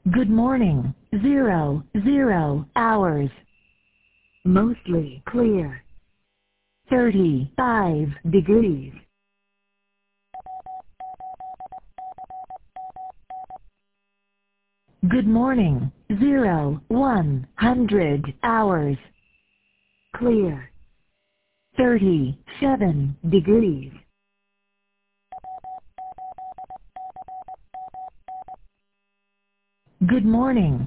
Good morning. 00 hours. Mostly clear. 35 degrees. Good morning. 100 hours. Clear. 37 degrees. Good morning.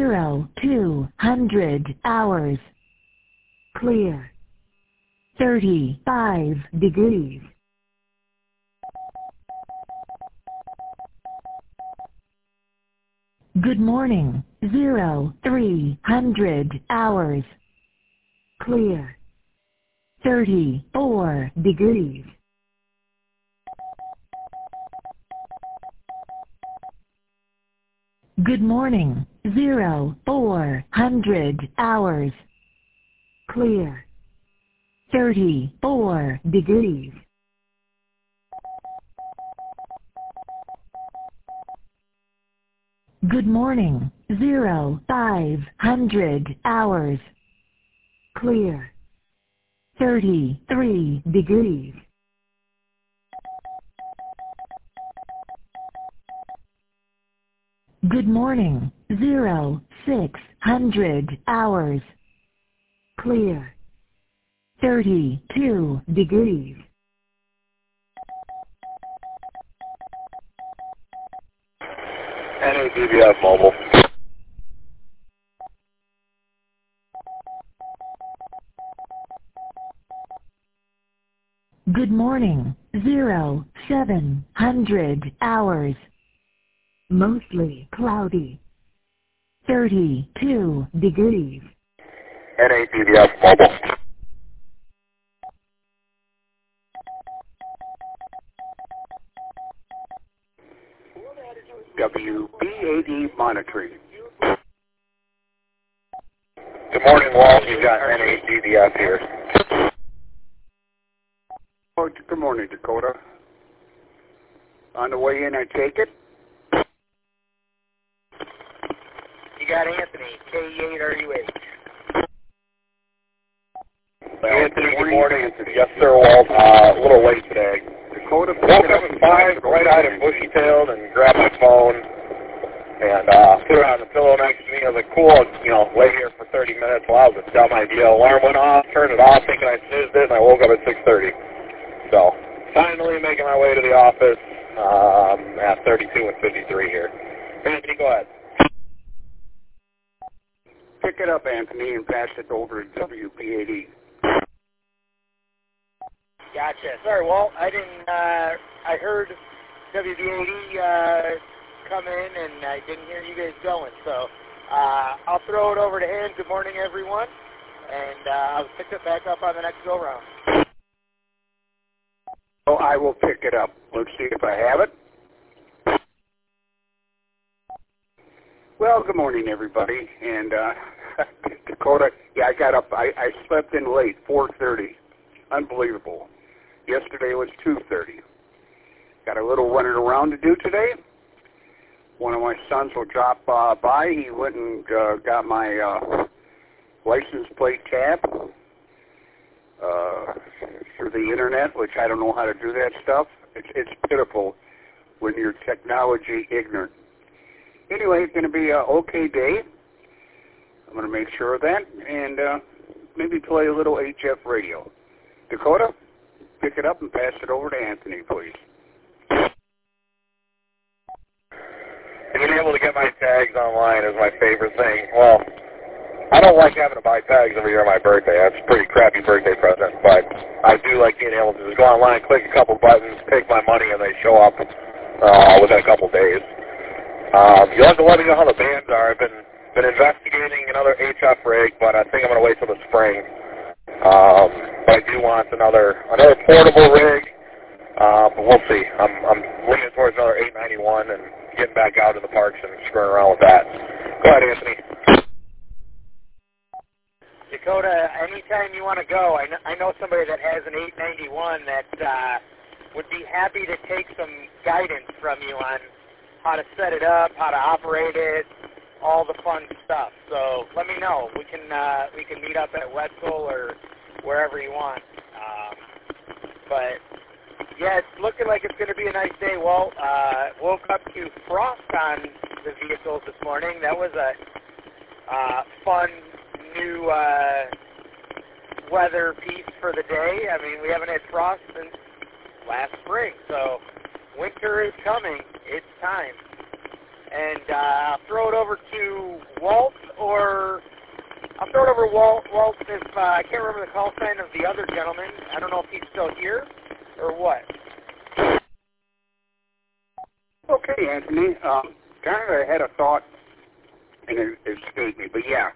200 hours. Clear. 35 degrees. Good morning. 300 hours. Clear. 34 degrees. Good morning. 400 hours. Clear. 34 degrees. Good morning. 500 hours. Clear. 33 degrees. Good morning. 600 hours. Clear. 32 degrees. NADVF Mobile. Good morning. 700 hours. Mostly cloudy. 32 degrees. NADVF Mobile. WBAD monitoring. Good morning, Walt. You got NADVF here. Oh, good morning, Dakota. On the way in, I take it. You got Anthony, K8RUH. Anthony, good morning. Yes, sir, Walt. A little late today. Dakota, Woke up at 5, bright-eyed and bushy-tailed, and grabbed my phone and put it on the pillow next to me. I was like, cool, lay here for 30 minutes. Well, that was a dumb idea. Alarm went off, turned it off, thinking I snoozed it, and I woke up at 6:30. So, finally making my way to the office at 32 and 53 here. Anthony, go ahead. pick it up, Anthony, and pass it over to WBAD. Gotcha. Sorry, Walt. I didn't. I heard WBAD come in, and I didn't hear you guys going. So I'll throw it over to him. Good morning, everyone, and I'll pick it back up on the next go round. Oh, I will pick it up. Let's see if I have it. Well, good morning, everybody. And Dakota, yeah, I got up. I slept in late, 4:30. Unbelievable. Yesterday was 2:30. Got a little running around to do today. One of my sons will drop by. He went and got my license plate tab through the internet, which I don't know how to do that stuff. It's pitiful when you're technology ignorant. Anyway, it's going to be an okay day. I'm going to make sure of that and maybe play a little HF radio. Dakota, pick it up and pass it over to Anthony, please. Being able to get my tags online is my favorite thing. Well, I don't like having to buy tags every year on my birthday. That's a pretty crappy birthday present, but I do like being able to just go online, click a couple buttons, pick my money, and they show up within a couple days. You'll have to let me know how the bands are. I've been investigating another HF rig, but I think I'm going to wait till the spring. But I do want another portable rig, but we'll see. I'm leaning towards another 891 and getting back out in the parks and screwing around with that. Go ahead, Anthony. Dakota, anytime you want to go, I know somebody that has an 891 that would be happy to take some guidance from you on how to set it up, how to operate it, all the fun stuff. So let me know. We can meet up at Wetzel or wherever you want. But yeah, it's looking like it's going to be a nice day. Well, woke up to frost on the vehicles this morning. That was a fun new weather piece for the day. I mean, we haven't had frost since last spring, so winter is coming. It's time. And I'll throw it over to Walt, or I'll throw it over to Walt if I can't remember the call sign of the other gentleman. I don't know if he's still here or what. Okay, Anthony. Kind of had a thought, and it escaped me. But yeah,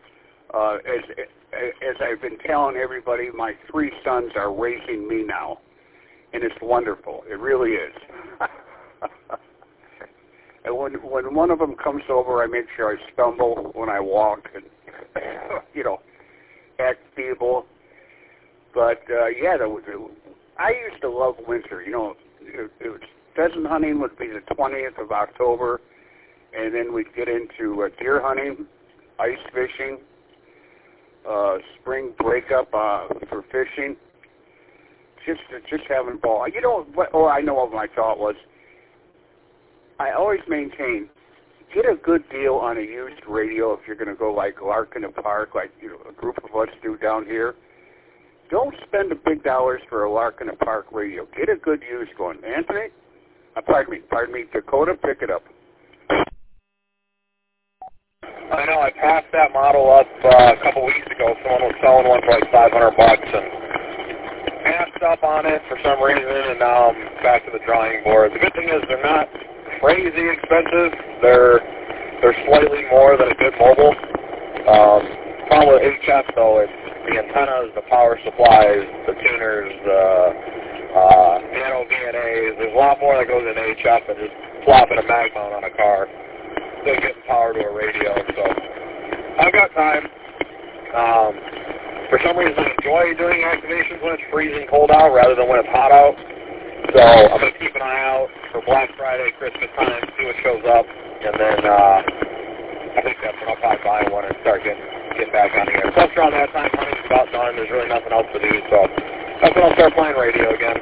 as I've been telling everybody, my 3 sons are raising me now, and it's wonderful. It really is. And when one of them comes over, I make sure I stumble when I walk and, act feeble. But, yeah, I used to love winter. Pheasant hunting would be the 20th of October, and then we'd get into deer hunting, ice fishing, spring breakup for fishing, just having a ball. You know what? Oh, I know what my thought was. I always maintain, get a good deal on a used radio if you're going to go like Larkin Park, like a group of us do down here. Don't spend the big dollars for a Larkin Park radio. Get a good used one. Anthony? Pardon me, Dakota, pick it up. I know, I passed that model up a couple weeks ago. Someone was selling one for like $500 and passed up on it for some reason, and now I'm back to the drawing board. The good thing is they're not crazy expensive. They're slightly more than a good mobile. Problem with HF though, it's the antennas, the power supplies, the tuners, nano VNAs. There's a lot more that goes in HF than just plopping a mag mount on a car. Still getting power to a radio, so I've got time. For some reason I enjoy doing activations when it's freezing cold out rather than when it's hot out. So I'm going to keep an eye out for Black Friday, Christmas time, see what shows up, and then I think that's when I'll probably buy one and start getting back on the air. Plus around that time, hunting's about done. There's really nothing else to do, so that's when I'll start playing radio again.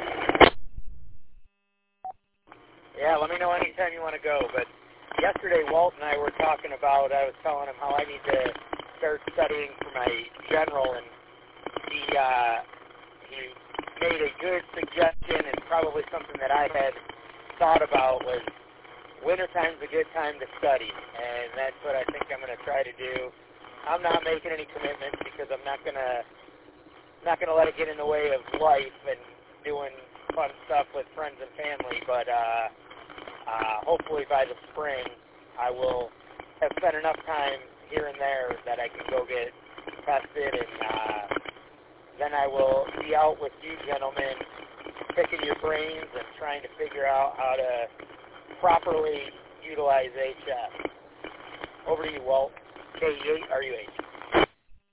Yeah, let me know anytime you want to go. But yesterday, Walt and I were talking about, I was telling him how I need to start studying for my general, and he made a good suggestion, and probably something that I had thought about was wintertime's a good time to study, and that's what I think I'm going to try to do. I'm not making any commitments because I'm not going to let it get in the way of life and doing fun stuff with friends and family, but hopefully by the spring I will have spent enough time here and there that I can go get tested, and then I will be out with you gentlemen picking your brains and trying to figure out how to properly utilize HF. Over to you, Walt. K8, RUH.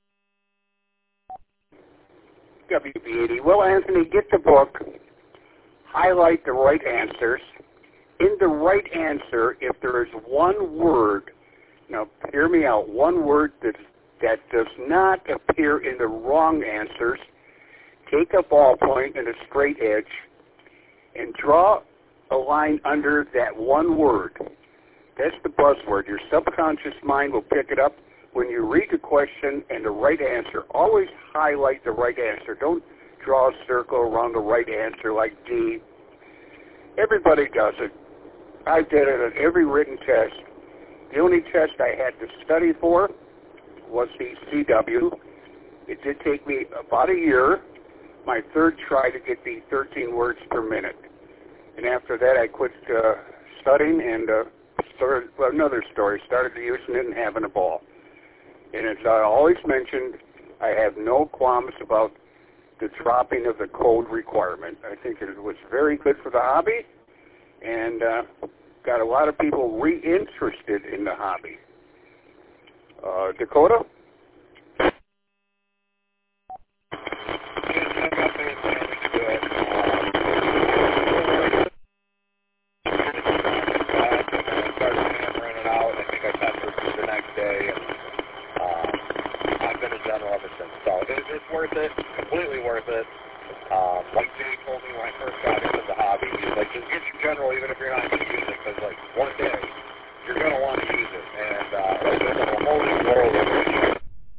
WB80. Well, Anthony, get the book. Highlight the right answers. In the right answer, if there is one word, now hear me out, one word that does not appear in the wrong answers, take a ballpoint and a straight edge and draw a line under that one word. That's the buzzword. Your subconscious mind will pick it up. When you read the question and the right answer, always highlight the right answer. Don't draw a circle around the right answer like D. Everybody does it. I did it on every written test. The only test I had to study for was the CW. It did take me about a year, my third try to get the 13 words per minute. And after that, I quit studying and started using it and having a ball. And as I always mentioned, I have no qualms about the dropping of the code requirement. I think it was very good for the hobby, and got a lot of people reinterested in the hobby. Dakota? worth it, completely worth it. Like Jay told me when I first got into the hobby, he's like, just get your general even if you're not going to use it, because like one day you're going to want to use it, and it opens up a whole new world of radio.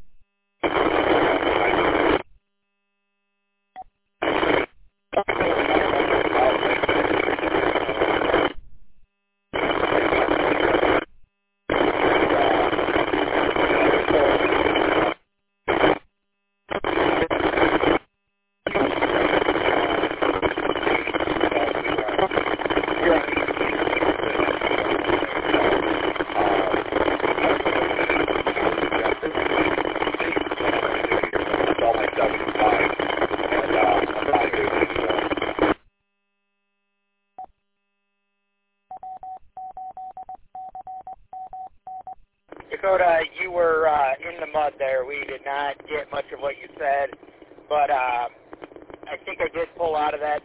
Dakota, you were in the mud there. We did not get much of what you said, but I think I did pull out of that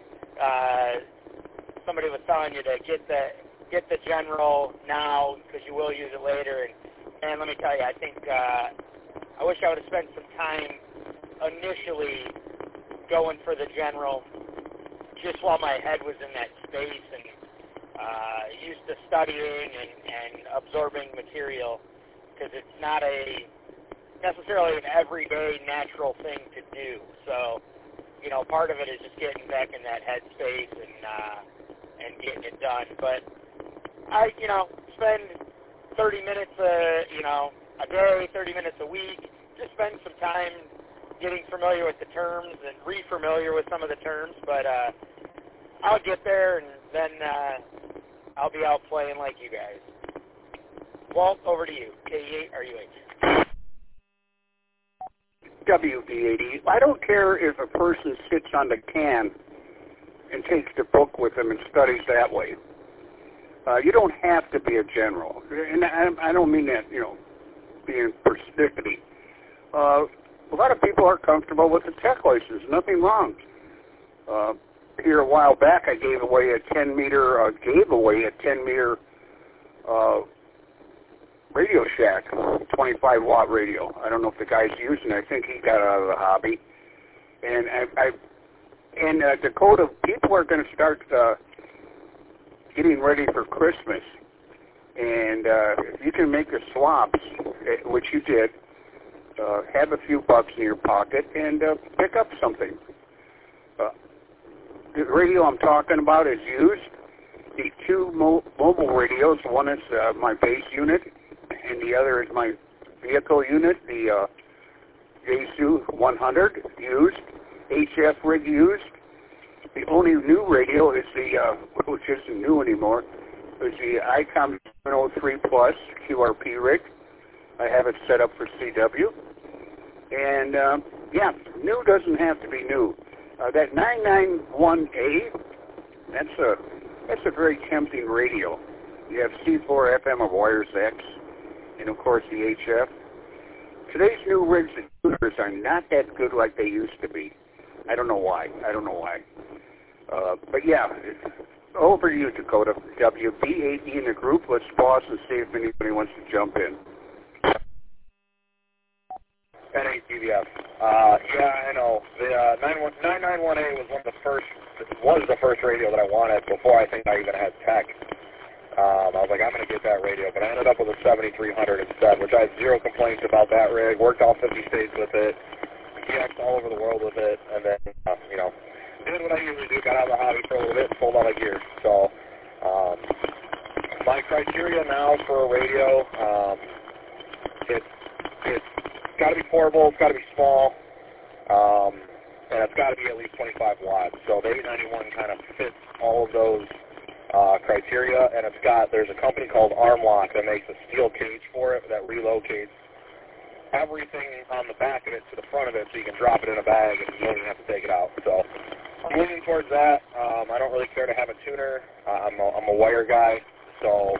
somebody was telling you to get the general now because you will use it later. And let me tell you, I think I wish I would have spent some time initially going for the general just while my head was in that space and used to studying and absorbing material, because it's not necessarily an everyday natural thing to do. So, you know, part of it is just getting back in that head space and getting it done. But I, spend 30 minutes, a day, 30 minutes a week, just spend some time getting familiar with the terms and re-familiar with some of the terms. But I'll get there, and then I'll be out playing like you guys. Walt, over to you. K8, RUH. WD80. I don't care if a person sits on the can and takes the book with them and studies that way. You don't have to be a general. And I don't mean that, being persnickety. A lot of people are comfortable with the tech license. Nothing wrong. Here a while back, I gave away a 10-meter Radio Shack, 25-watt radio. I don't know if the guy's using it. I think he got out of the hobby. And Dakota, people are going to start getting ready for Christmas. And if you can make the swaps, which you did, have a few bucks in your pocket and pick up something. The radio I'm talking about is used. The two mobile radios, one is my base unit, and the other is my vehicle unit, the Yaesu 100 used, HF rig used. The only new radio is which isn't new anymore, is the ICOM 703 Plus QRP rig. I have it set up for CW. And, new doesn't have to be new. That 991A, that's a very tempting radio. You have C4 FM of Wires X, and of course the HF. Today's new rigs and tuners are not that good like they used to be. I don't know why. But yeah, over to you, Dakota. WB80 in the group. Let's pause and see if anybody wants to jump in. NATVF. I know. The 991A was the first radio that I wanted before I think I even had tech. I was like, I'm going to get that radio, but I ended up with a 7300 instead, which I have zero complaints about that rig. Worked all 50 states with it, PX'd all over the world with it, and then, did what I usually do, got out of the hobby for a little bit, and sold out of gear. So, my criteria now for a radio, it's got to be portable, it's got to be small, and it's got to be at least 25 watts. So the 891 kind of fits all of those criteria, and there's a company called Armlock that makes a steel cage for it that relocates everything on the back of it to the front of it so you can drop it in a bag and you don't even have to take it out. So I'm leaning towards that. I don't really care to have a tuner. I'm a wire guy, so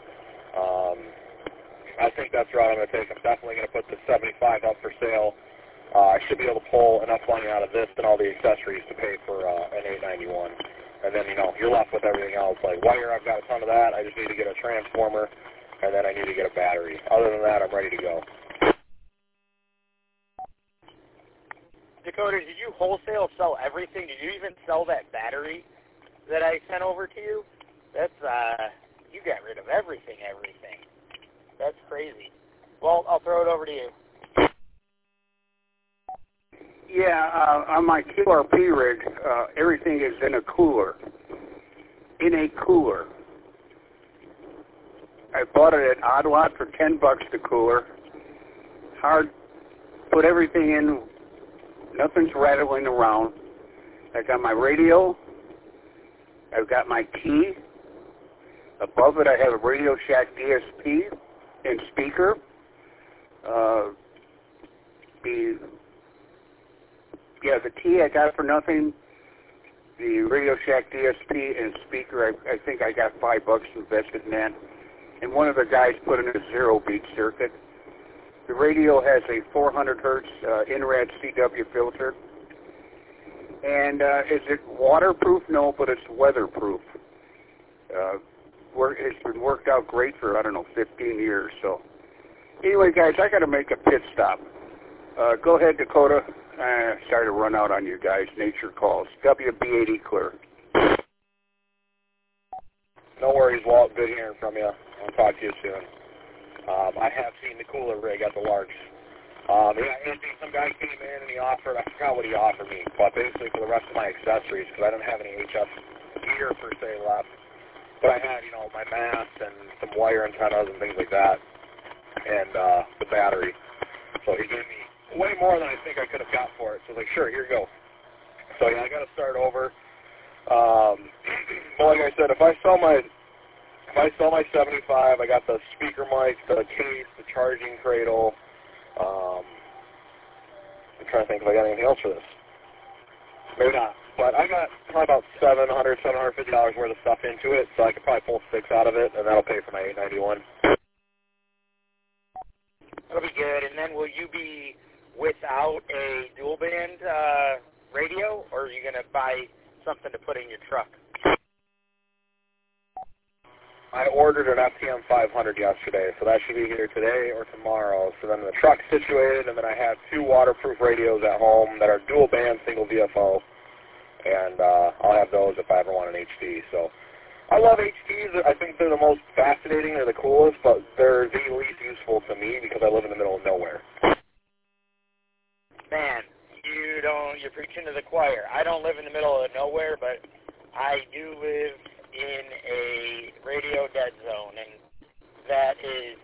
I think that's the route I'm going to take. I'm definitely going to put the 75 up for sale. I should be able to pull enough money out of this and all the accessories to pay for an 891. And then, you're left with everything else. Like wire, I've got a ton of that. I just need to get a transformer, and then I need to get a battery. Other than that, I'm ready to go. Dakota, did you wholesale sell everything? Did you even sell that battery that I sent over to you? That's, you got rid of everything. That's crazy. Well, I'll throw it over to you. Yeah, on my QRP rig, everything is in a cooler. I bought it at Odd Lot for $10 the cooler. Hard, put everything in, nothing's rattling around. I got my radio, I've got my key. Above it I have a Radio Shack DSP and speaker. The key I got for nothing. The Radio Shack DSP and speaker, I think I got $5 invested in that. And one of the guys put in a zero beat circuit. The radio has a 400 hertz INRAD CW filter. And is it waterproof? No, but it's weatherproof. It's been worked out great for, 15 years. So anyway, guys, I got to make a pit stop. Go ahead, Dakota. Sorry to run out on you guys. Nature calls. WB80 clear. No worries, Walt. Good hearing from you. I'll talk to you soon. I have seen the cooler rig at the Larks. Anthony, some guy came in and he offered, I forgot what he offered me, but basically for the rest of my accessories, because I didn't have any HF gear per se left. But I had, my mast and some wire antennas and things like that, and the battery. So he gave me way more than I think I could have got for it. So I was like, sure, here you go. So yeah, I got to start over. Well, like I said, if I sell my 75, I got the speaker mic, the case, the charging cradle. I'm trying to think if I got anything else for this. Maybe not. But I got probably about $750 worth of stuff into it, so I could probably pull 6 out of it, and that'll pay for my 891. That'll be good. And then will you be without a dual band radio, or are you going to buy something to put in your truck? I ordered an FTM 500 yesterday, so that should be here today or tomorrow. So then the truck's situated, and then I have 2 waterproof radios at home that are dual band, single VFO, and I'll have those if I ever want an HD. So I love HDs. I think they're the most fascinating. They're the coolest, but they're the least useful to me because I live in the middle of nowhere. Man, you're preaching to the choir. I don't live in the middle of nowhere, but I do live in a radio dead zone, and that is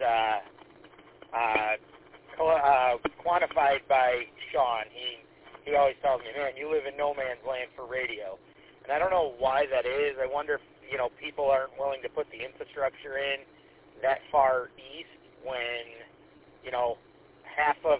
quantified by Sean. He always tells me, man, you live in no man's land for radio. And I don't know why that is. I wonder if, people aren't willing to put the infrastructure in that far east when, half of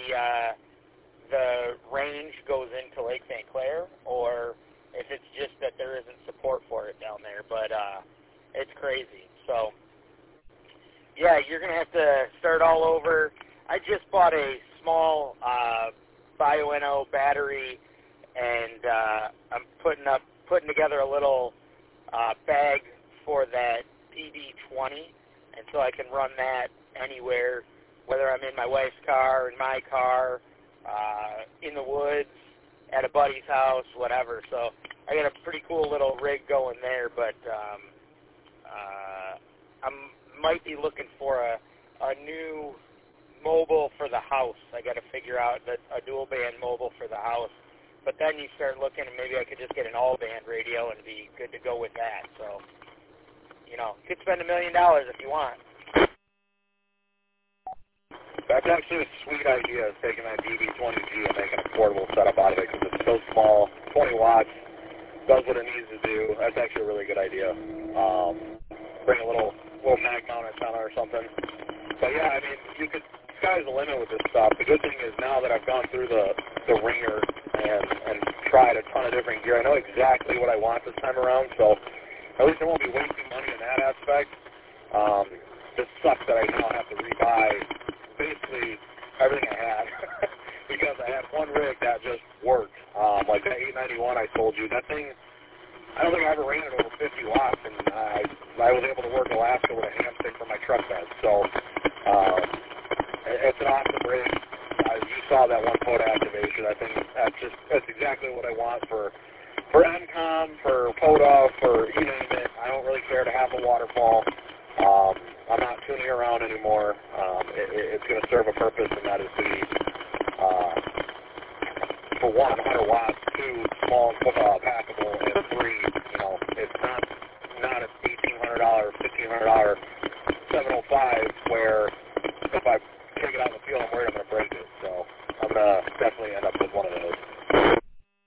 the range goes into Lake St. Clair, or if it's just that there isn't support for it down there. But it's crazy. So, yeah, you're going to have to start all over. I just bought a small Bioenno battery, and I'm putting together a little bag for that PD20, and so I can run that anywhere, whether I'm in my wife's car, in my car, in the woods, at a buddy's house, whatever. So I got a pretty cool little rig going there, but I might be looking for a new mobile for the house. I got to figure out a dual band mobile for the house. But then you start looking, and maybe I could just get an all-band radio and be good to go with that. So, you could spend $1 million if you want. That's actually a sweet idea, is taking that DB20G and making a portable setup out of it, because it's so small, 20 watts, does what it needs to do. That's actually a really good idea. Bring a little mag mount antenna or something. But yeah, I mean, sky's the limit with this stuff. The good thing is now that I've gone through the ringer and tried a ton of different gear, I know exactly what I want this time around, so at least I won't be wasting money in that aspect. This sucks that I now have to rebuy basically everything I had because I had one rig that just worked. Like that 891 I told you, that thing, I don't think I ever ran it over 50 watts, and I was able to work Alaska with a hand stick for my truck bed. So it's an awesome rig. I you saw that one photo activation. I think that's exactly what I want for NCOM, for POTA, for you name it. I don't really care to have a waterfall. I'm not tuning around anymore. It's going to serve a purpose, and that is to be, for one, 100 watts, two, small, packable, and three, it's not an $1,800, $1,500 705 where if I take it out in the field, I'm worried I'm going to break it. So I'm going to definitely end up with one of those.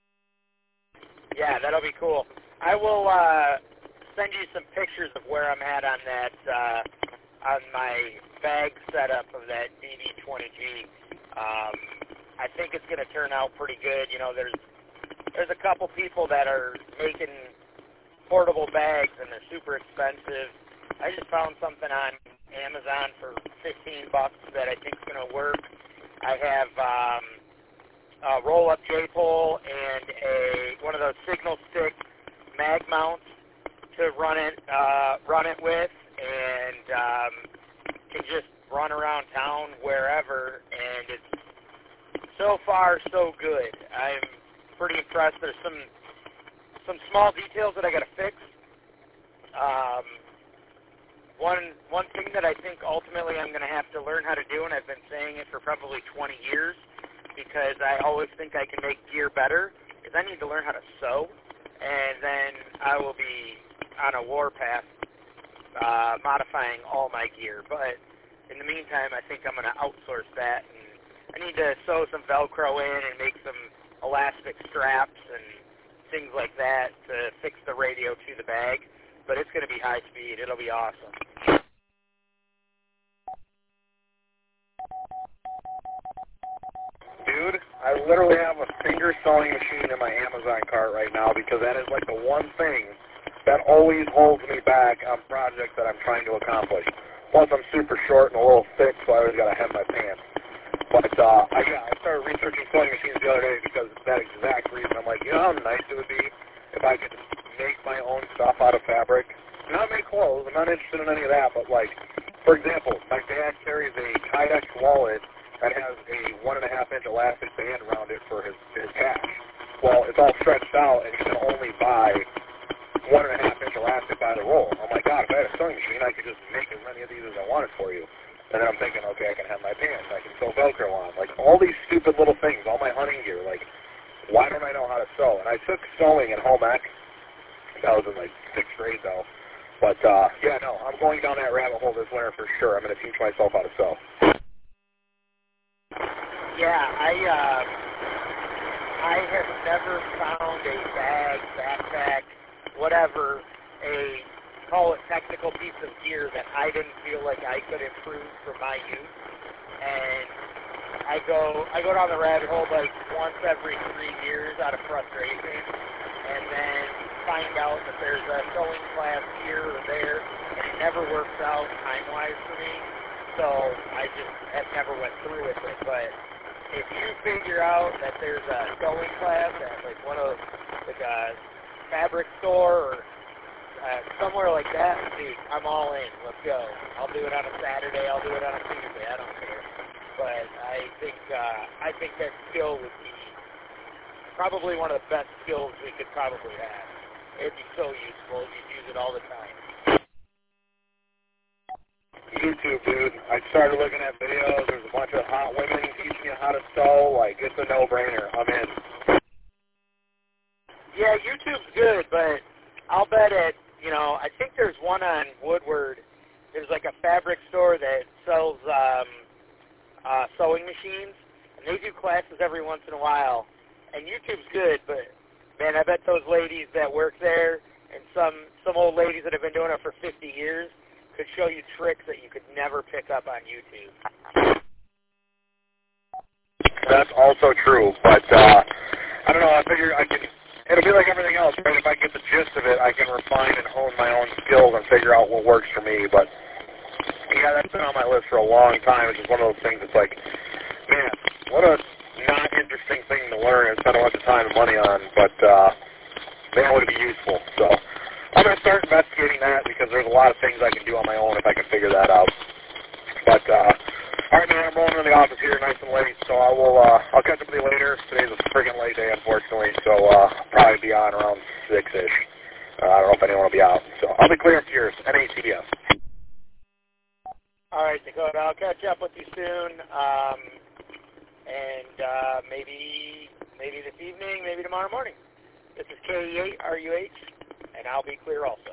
Yeah, that'll be cool. I will send you some pictures of where I'm at on that, on my bag setup of that DD20G. I think it's going to turn out pretty good. There's a couple people that are making portable bags, and they're super expensive. I just found something on Amazon for $15 that I think is going to work. I have a roll-up J-pole and one of those signal stick mag mounts to run it with, and can just run around town wherever, and it's so far so good. I'm pretty impressed. There's some small details that I got to fix. One thing that I think ultimately I'm going to have to learn how to do, and I've been saying it for probably 20 years, because I always think I can make gear better, is I need to learn how to sew, and then I will be on a warpath modifying all my gear. But in the meantime, I think I'm going to outsource that, and I need to sew some Velcro in and make some elastic straps and things like that to fix the radio to the bag. But it's going to be high speed. It'll be awesome. Dude, I literally have a finger sewing machine in my Amazon cart right now because that is like the one thing that always holds me back on projects that I'm trying to accomplish. Plus, I'm super short and a little thick, so I always got to hem my pants. But, I started researching sewing machines the other day because of that exact reason. I'm like, how nice it would be if I could make my own stuff out of fabric. Not make clothes. I'm not interested in any of that, but, for example, my dad carries a Kydex wallet that has a 1.5-inch elastic band around it for his cash. Well, it's all stretched out, and you can only buy 1.5-inch elastic by the roll. I'm like, God, if I had a sewing machine, I could just make as many of these as I wanted for you. And then I'm thinking, okay, I can have my pants, I can sew Velcro on. All these stupid little things, all my hunting gear, why don't I know how to sew? And I took sewing in home ec. That was in, 6th grade, though. But, I'm going down that rabbit hole this winter for sure. I'm going to teach myself how to sew. Yeah, I have never found a bag, backpack, whatever, call it technical piece of gear that I didn't feel like I could improve for my use. And I go down the rabbit hole once every 3 years out of frustration, and then find out that there's a sewing class here or there, and it never works out time-wise for me. So I just have never went through with it. But if you figure out that there's a sewing class at one of those, a fabric store or somewhere like that, I'm all in. Let's go. I'll do it on a Saturday. I'll do it on a Tuesday. I don't care. But I think that skill would be probably one of the best skills we could probably have. It'd be so useful. You'd use it all the time. YouTube, dude. I started looking at videos. There's a bunch of hot women teaching you how to sew. It's a no-brainer. I'm in. Yeah, YouTube's good, but I'll bet I think there's one on Woodward. There's a fabric store that sells sewing machines, and they do classes every once in a while. And YouTube's good, but man, I bet those ladies that work there and some old ladies that have been doing it for 50 years could show you tricks that you could never pick up on YouTube. That's also true, but I don't know. I figure it'll be like everything else, right? If I get the gist of it, I can refine and hone my own skills and figure out what works for me. But yeah, that's been on my list for a long time. It's just one of those things that's man, what a not interesting thing to learn and spend a bunch of time and money on, but man, would it be useful. So I'm going to start investigating that because there's a lot of things I can do on my own if I can figure that out. But All right, man, I'm rolling in the office here nice and late, so I'll catch up with you later. Today's a friggin' late day, unfortunately, so I'll probably be on around 6-ish. I don't know if anyone will be out, so I'll be clear up to yours, NACDS. All right, Dakota, I'll catch up with you soon, and maybe this evening, maybe tomorrow morning. This is KE8RUH, and I'll be clear also.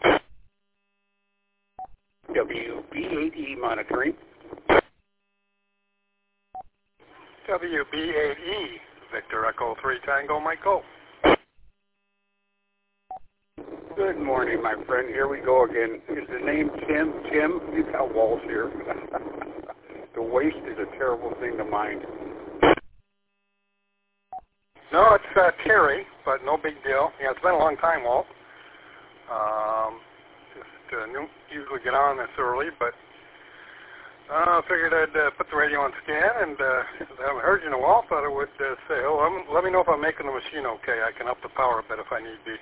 WB8E monitoring. WB8E, Victor Echo 3 Tango, Michael. Good morning, my friend. Here we go again. Is the name Tim? Tim, you got walls here. The waste is a terrible thing to mind. No, it's Terry, but no big deal. Yeah, it's been a long time, Walt. Usually get on this early, but I figured I'd put the radio on scan, and since I haven't heard you in a while, thought I would say hello. Let me know if I'm making the machine okay. I can up the power a bit if I need be.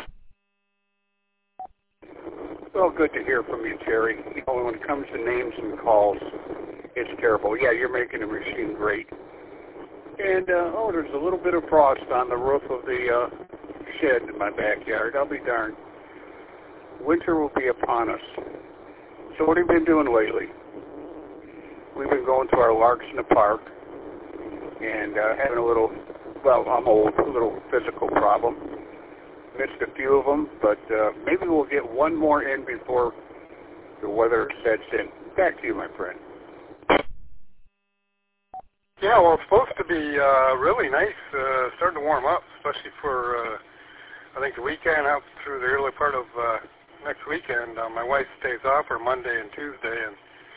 Well, good to hear from you, Terry. You know, when it comes to names and calls, it's terrible. Yeah, you're making the machine great. And, there's a little bit of frost on the roof of the shed in my backyard. I'll be darned. Winter will be upon us. So what have you been doing lately? We've been going to our larks in the park and having a little, well, I'm old, a little physical problem. Missed a few of them, but maybe we'll get one more in before the weather sets in. Back to you, my friend. Yeah, well, it's supposed to be really nice, starting to warm up, especially for, I think, the weekend out through the early part of next weekend. My wife stays off for Monday and Tuesday, and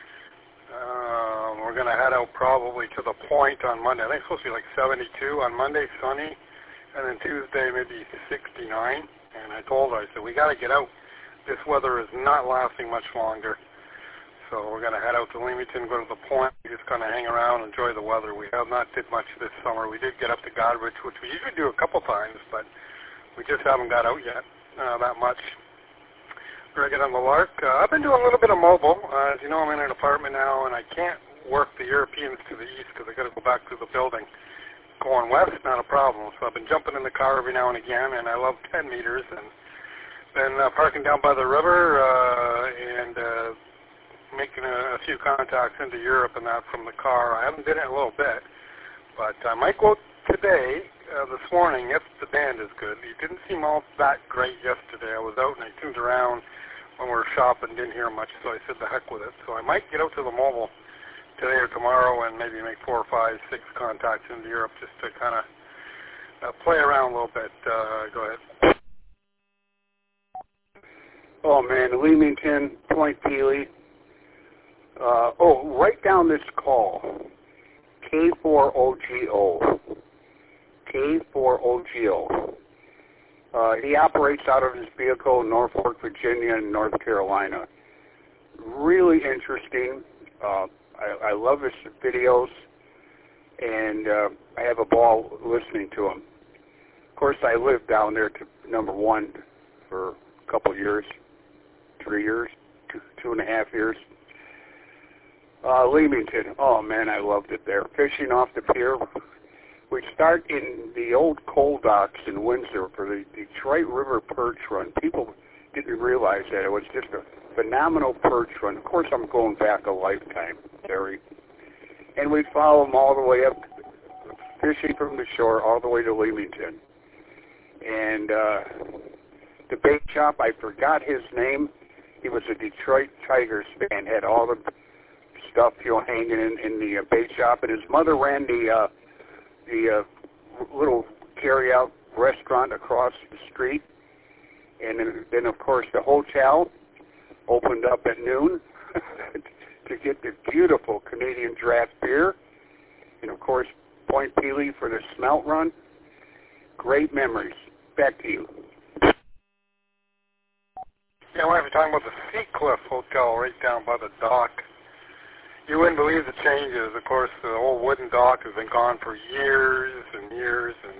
we're going to head out probably to the Point on Monday. I think it's supposed to be like 72 on Monday, sunny, and then Tuesday maybe 69. And I told her, I said, we got to get out. This weather is not lasting much longer. So we're going to head out to Leamington, go to the Point. We're just going to hang around, enjoy the weather. We have not did much this summer. We did get up to Godrich, which we usually do a couple times, but we just haven't got out yet that much. We're going to get on the Lark. I've been doing a little bit of mobile. As you know, I'm in an apartment now, and I can't work the Europeans to the east because I got to go back through the building. Going west, not a problem. So I've been jumping in the car every now and again, and I love 10 meters, and been parking down by the river and making a few contacts into Europe and that from the car. I haven't done it in a little bit, but I might go today, this morning, if the band is good. It didn't seem all that great yesterday. I was out and I tuned around when we were shopping, didn't hear much, so I said the heck with it. So I might get out to the mobile today or tomorrow and maybe make 4 or 5, 6 contacts into Europe just to kind of play around a little bit. Go ahead. Oh, man, Leamington, Point Peely. Write down this call. K4OGO. K4OGO. He operates out of his vehicle in Norfolk, Virginia, and North Carolina. Really interesting. I love his videos, and I have a ball listening to him. Of course, I lived down there to number 1 for a couple of years, 3 years, 2.5 years. Leamington, oh man, I loved it there. Fishing off the pier. We start in the old coal docks in Windsor for the Detroit River Perch Run. People didn't realize that. It was just a phenomenal perch run. Of course, I'm going back a lifetime, Barry. And we'd follow them all the way up, fishing from the shore all the way to Leamington. And the bait shop, I forgot his name. He was a Detroit Tigers fan, had all the stuff, hanging in the bait shop. And his mother ran the little carry-out restaurant across the street. And then, of course, the hotel opened up at noon to get the beautiful Canadian draft beer. And, of course, Point Peely for the smelt run. Great memories. Back to you. Yeah, we're talking about the Seacliff Hotel right down by the dock. You wouldn't believe the changes. Of course, the old wooden dock has been gone for years and years, and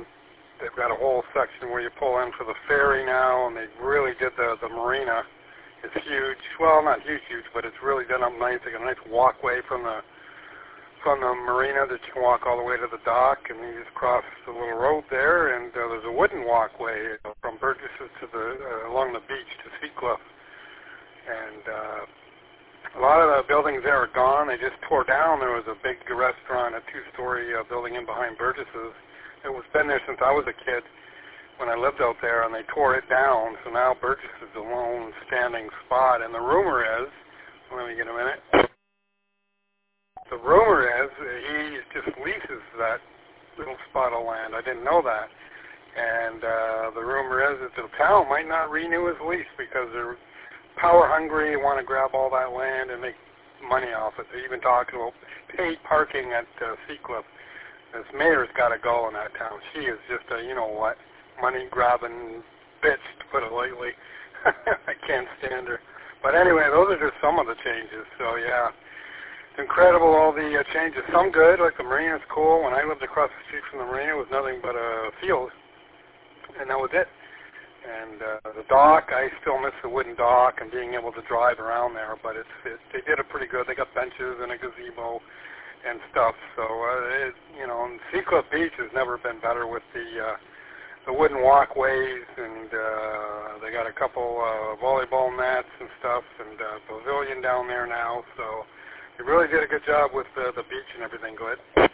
they've got a whole section where you pull in for the ferry now, and they really did the marina It's huge. Well, not huge, but it's really done up nice. They got a nice walkway from the marina that you can walk all the way to the dock, and you just cross the little road there, and there's a wooden walkway from Burgess's to along the beach to Seacliff. And a lot of the buildings there are gone. They just tore down. There was a big restaurant, a 2-story building in behind Burgess's. It was been there since I was a kid when I lived out there, and they tore it down. So now Burgess is the lone standing spot. And the rumor is, let me get a minute. The rumor is he just leases that little spot of land. I didn't know that. And the rumor is that the town might not renew his lease because they're power hungry, want to grab all that land and make money off it. They're even talking about paid parking at Seacliff. This mayor's got to go in that town. She is just a, you know what, money-grabbing bitch, to put it lightly. I can't stand her. But anyway, those are just some of the changes. So, yeah, it's incredible, all the changes. Some good, like the marina's cool. When I lived across the street from the marina, it was nothing but a field, and that was it. And the dock, I still miss the wooden dock and being able to drive around there, but they did it pretty good. They got benches and a gazebo and stuff. So, you know, and Seacliff Beach has never been better with the wooden walkways, and they got a couple volleyball nets and stuff, and pavilion down there now. So they really did a good job with the beach and everything. Go ahead.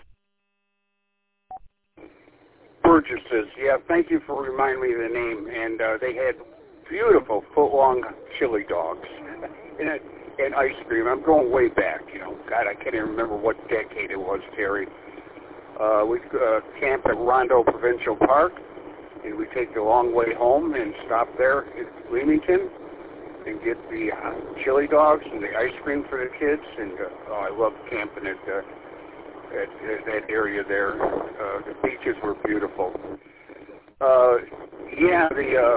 Burgess's, yeah, thank you for reminding me of the name. And they had beautiful foot-long chili dogs and ice cream. I'm going way back, you know. God, I can't even remember what decade it was, Terry. We camped at Rondo Provincial Park, and we take the long way home and stop there at Leamington and get the chili dogs and the ice cream for the kids. And I love camping at that area there. The beaches were beautiful. Yeah,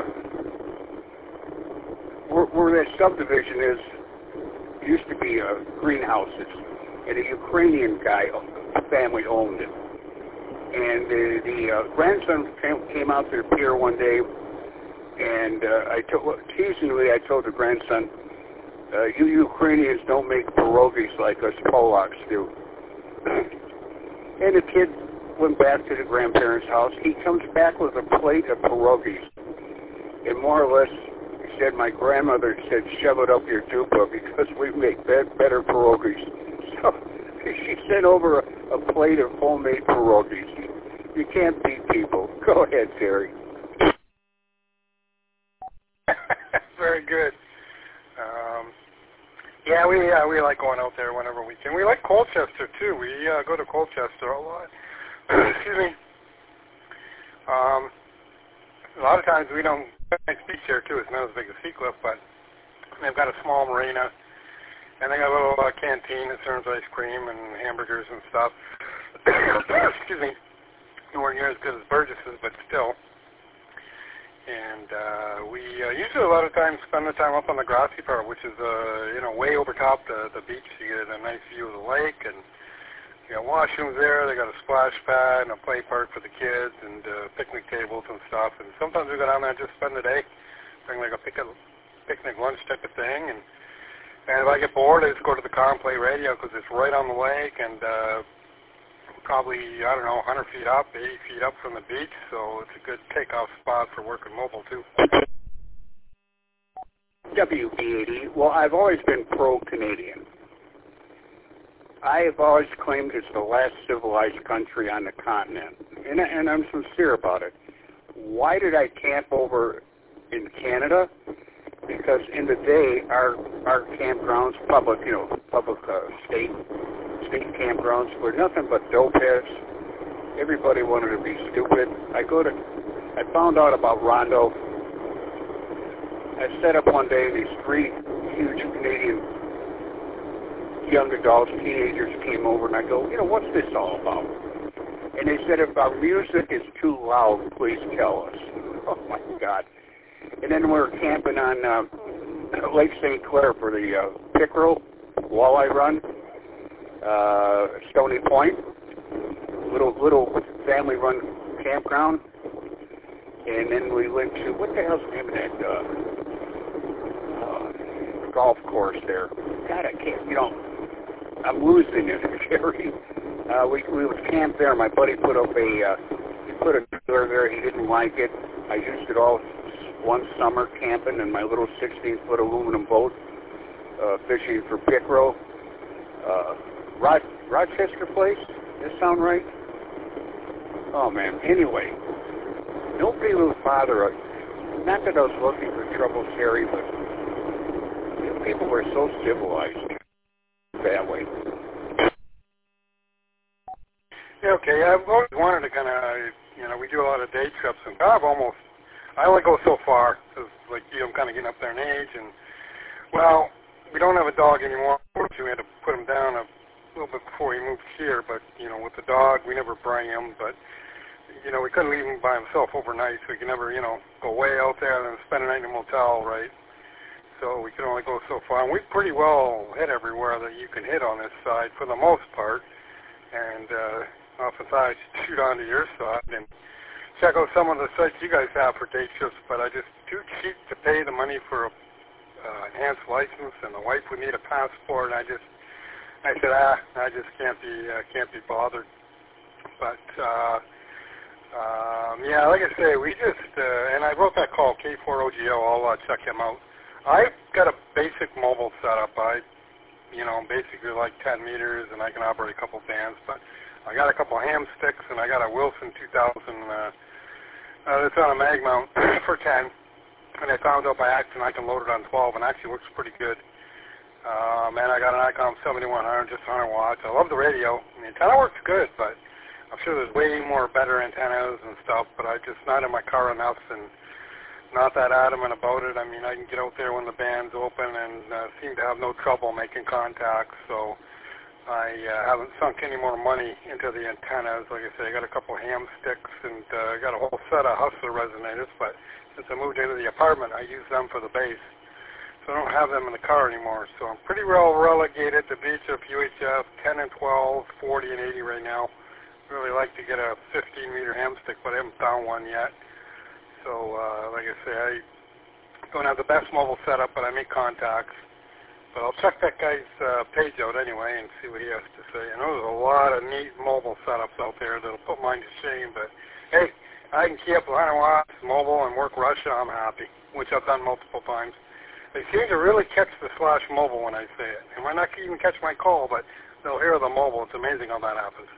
where that subdivision is, used to be greenhouses, and a Ukrainian family owned it. And the grandson came out to the pier one day, and teasingly I told the grandson, you Ukrainians don't make pierogies like us Polacks do. And the kid went back to the grandparents' house. He comes back with a plate of pierogies. And more or less, he said, my grandmother said, shove it up your tuba because we make better pierogies. So she sent over a plate of homemade pierogies. You can't beat people. Go ahead, Terry. Very good. Yeah, we like going out there whenever we can. We like Colchester, too. We go to Colchester a lot. Excuse me. A lot of times we don't, nice beach there, too. It's not as big as Seacliff, but they've got a small marina, and they got a little canteen that serves ice cream and hamburgers and stuff. Excuse me. Nowhere near as good as Burgess's, but still. And we usually a lot of times spend the time up on the grassy part, which is way over top the beach. You get a nice view of the lake, and you got washrooms there. They got a splash pad and a play park for the kids, and picnic tables and stuff. And sometimes we go down there and just spend the day, bring like a picnic lunch type of thing. And if I get bored, I just go to the car and play radio because it's right on the lake, and probably, 100 feet up, 80 feet up from the beach, so it's a good takeoff spot for working mobile, too. WB80, well, I've always been pro-Canadian. I have always claimed it's the last civilized country on the continent, and I'm sincere about it. Why did I camp over in Canada? Because in the day, our campgrounds, public state campgrounds were nothing but dope heads. Everybody wanted to be stupid. I found out about Rondo. I set up one day, these 3 huge Canadian young adults, teenagers came over, and I go, what's this all about? And they said, if our music is too loud, please tell us. Oh, my God. And then we were camping on Lake St. Clair for the pickerel walleye run. Stony Point, little family-run campground, and then we went to, what the hell's the name of that? golf course there. God, I can't, I'm losing it, Jerry. We would camp there. My buddy put up he put a trailer there. He didn't like it. I used it all one summer camping in my little 16-foot aluminum boat, fishing for pickerel. Rochester Place? Does that sound right? Oh, man. Anyway, nobody will bother us. Not that I was looking for trouble, Terry, but people were so civilized that way. Yeah, okay. I've always wanted to kind of, we do a lot of day trips, and I only go so far, because, I'm kind of getting up there in age, and, well, we don't have a dog anymore. Unfortunately, we had to put him down a little bit before he moved here, but, with the dog, we never bring him, but, we couldn't leave him by himself overnight, so we could never, go way out there and then spend a night in a motel, right? So we could only go so far, and we pretty well hit everywhere that you can hit on this side for the most part, and oftentimes shoot onto your side and check out some of the sites you guys have for day trips, but I just too cheap to pay the money for a enhanced license, and the wife would need a passport, and I said, I just can't be bothered. But yeah, like I say, we just and I wrote that call K4OGO. I'll check him out. I got a basic mobile setup. Basically like 10 meters, and I can operate a couple bands, but I got a couple ham sticks, and I got a Wilson 2000 that's on a mag mount for 10. And I found out by accident I can load it on 12, and actually works pretty good. And I got an ICOM 7100, just 100 watts. I love the radio. The antenna works good, but I'm sure there's way more better antennas and stuff, but I'm just not in my car enough and not that adamant about it. I mean, I can get out there when the band's open and seem to have no trouble making contact, so I haven't sunk any more money into the antennas. Like I say, I got a couple ham sticks and I got a whole set of Hustler resonators, but since I moved into the apartment, I use them for the base. So I don't have them in the car anymore. So I'm pretty well relegated to VHF, UHF, 10 and 12, 40 and 80 right now. Really like to get a 15-meter ham stick, but I haven't found one yet. So like I say, I don't have the best mobile setup, but I make contacts. But I'll check that guy's page out anyway and see what he has to say. I know there's a lot of neat mobile setups out there that'll put mine to shame, but hey, I can keep 100 watts mobile and work Russia, I'm happy, which I've done multiple times. They seem to really catch the slash mobile when I say it. They might not even catch my call, but they'll hear the mobile. It's amazing how that happens.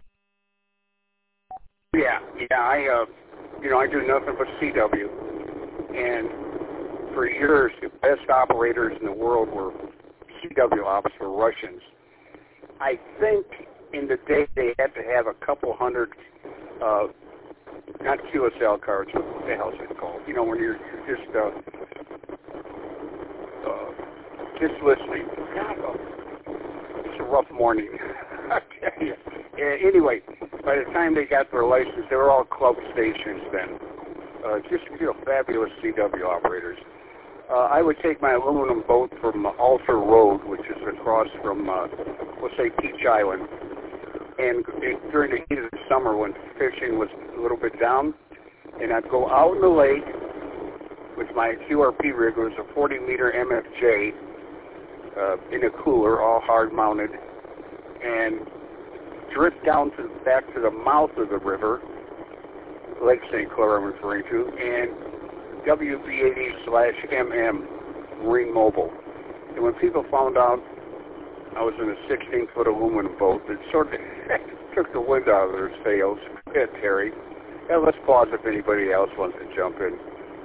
Yeah, I do nothing but CW. And for years, the best operators in the world were CW ops for Russians. I think in the day they had to have a couple hundred, not QSL cards, what the hell is it called? When you're just listening. God, it's a rough morning. I tell you. Anyway, by the time they got their license, they were all club stations then. Just fabulous CW operators. I would take my aluminum boat from Alter Road, which is across from, let's say, Peach Island, and during the heat of the summer when fishing was a little bit down, and I'd go out in the lake with my QRP rig. It was a 40-meter MFJ in a cooler, all hard-mounted, and drift down back to the mouth of the river, Lake St. Clair I'm referring to, and WB80/MM Marine Mobile. And when people found out I was in a 16-foot aluminum boat, it sort of took the wind out of their sails. Yeah, Terry. Yeah, let's pause if anybody else wants to jump in.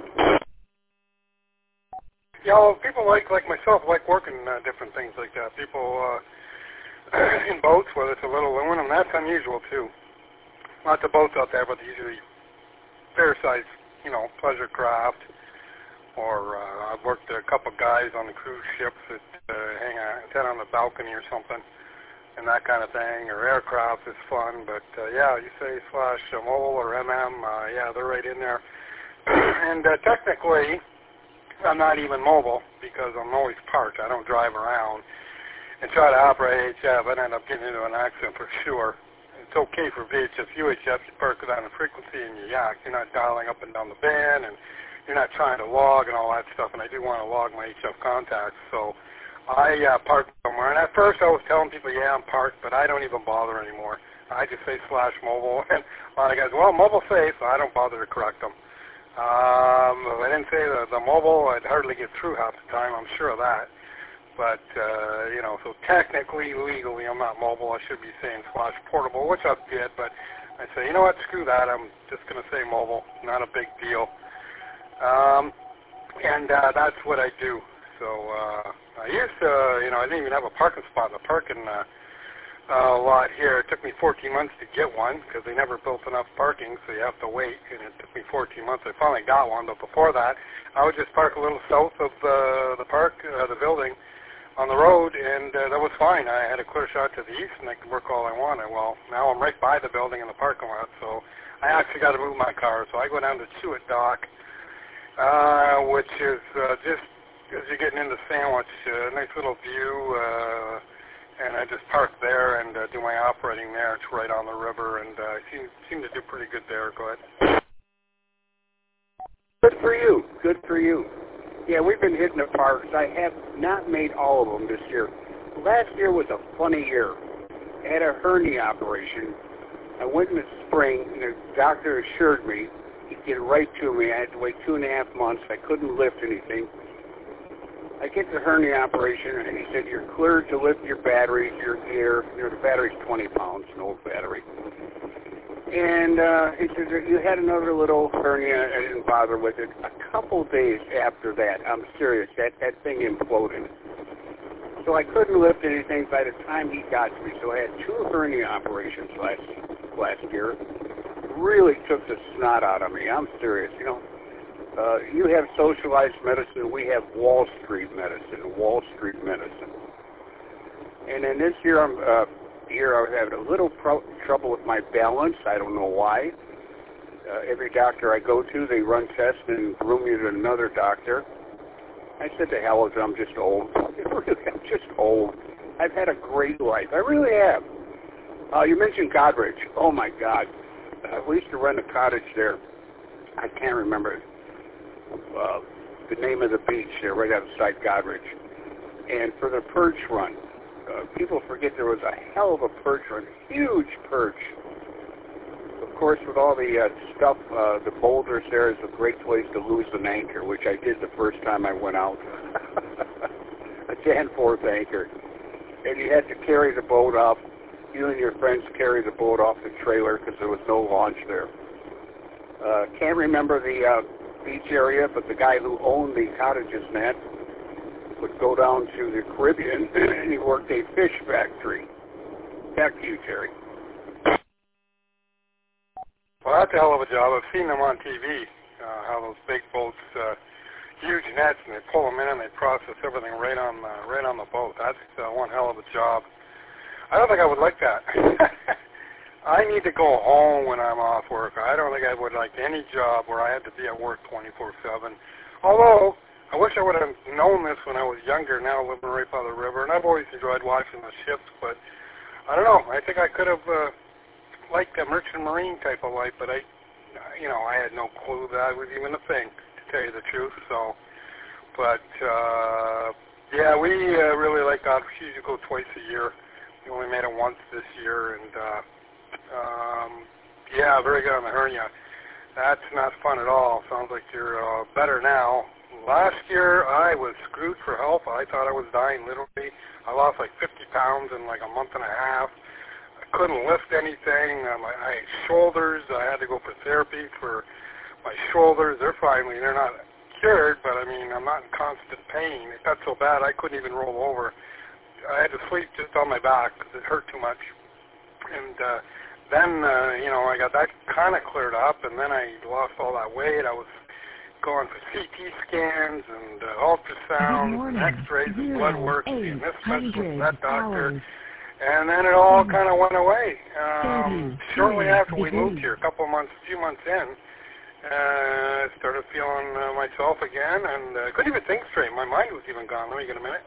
People like myself, like working different things like that. People in boats, whether it's a little aluminum, that's unusual too. Lots of boats out there, but they're usually fair size, pleasure craft. Or I've worked a couple guys on the cruise ships that hang an antenna on the balcony or something, and that kind of thing. Or aircraft is fun, but you say slash mobile or MM, they're right in there. And technically, I'm not even mobile because I'm always parked. I don't drive around and try to operate HF. I'd end up getting into an accident for sure. It's okay for VHF, UHF. You park it on a frequency and you yak. You're not dialing up and down the band and you're not trying to log and all that stuff, and I do want to log my HF contacts. So I parked somewhere, and at first I was telling people, yeah, I'm parked, but I don't even bother anymore. I just say /mobile, and a lot of guys, well, mobile safe, so I don't bother to correct them. If I didn't say the mobile, I'd hardly get through half the time, I'm sure of that. But, so technically, legally, I'm not mobile. I should be saying /portable, which I did, but I say, you know what, screw that. I'm just going to say mobile. Not a big deal. And that's what I do. So I used to, I didn't even have a parking spot in the parking lot here. It took me 14 months to get one because they never built enough parking, so you have to wait, and it took me 14 months. I finally got one, but before that, I would just park a little south of the park, the building, on the road, and that was fine. I had a clear shot to the east, and I could work all I wanted. Well, now I'm right by the building in the parking lot, so I actually got to move my car. So I go down to Chewett Dock, which is just as you're getting into Sandwich, nice little view, and I just park there and do my operating there. It's right on the river, and I seem to do pretty good there. Go ahead. Good for you. Good for you. Yeah, we've been hitting the parks. I have not made all of them this year. Last year was a funny year. I had a hernia operation. I went in the spring, and the doctor assured me he'd get right to me. I had to wait 2.5 months. I couldn't lift anything. I get the hernia operation, and he said, you're cleared to lift your batteries, your gear. The battery's 20 pounds, an old battery. And he said, you had another little hernia. I didn't bother with it. A couple days after that, I'm serious, that thing imploded. So I couldn't lift anything by the time he got to me. So I had 2 hernia operations last year. Really took the snot out of me. I'm serious. You have socialized medicine. We have Wall Street medicine. And then this year, I was having a little trouble with my balance. I don't know why. Every doctor I go to, they run tests and room me to another doctor. I said, to hell with it, I'm just old. I'm just old. I've had a great life. I really have. You mentioned Goderich. Oh, my God. We used to rent a cottage there. I can't remember the name of the beach there right outside Goderich. And for the perch run, people forget there was a hell of a perch run, huge perch. Of course, with all the stuff, the boulders there is a great place to lose an anchor, which I did the first time I went out. A Danforth anchor. And you had to carry the boat off. You and your friends carry the boat off the trailer because there was no launch there. Can't remember the beach area, but the guy who owned the cottages net would go down to the Caribbean and he worked a fish factory. Back to you, Terry. Well, that's a hell of a job. I've seen them on TV, how those big boats, huge nets, and they pull them in and they process everything right on the boat. That's one hell of a job. I don't think I would like that. I need to go home when I'm off work. I don't think I would like any job where I had to be at work 24/7. Although, I wish I would have known this when I was younger, now living right by the river. And I've always enjoyed watching the ships, but I don't know. I think I could have liked a merchant marine type of life, but I had no clue that was even a thing, to tell you the truth. So, but, yeah, we really like God. We usually go twice a year. We only made it once this year, and, yeah, very good on the hernia. That's not fun at all. Sounds like you're better now. Last year, I was screwed for health. I thought I was dying, literally. I lost like 50 pounds in like a month and a half. I couldn't lift anything. I had shoulders. I had to go for therapy for my shoulders. They're not cured, but I mean, I'm not in constant pain. It got so bad I couldn't even roll over. I had to sleep just on my back because it hurt too much. And then, I got that kind of cleared up, and then I lost all that weight. I was going for CT scans and ultrasounds and x-rays and blood work and this specialist and that doctor. And then it all kind of went away. Shortly after we moved here, a few months in, I started feeling myself again, and I couldn't even think straight. My mind was even gone. Let me get a minute.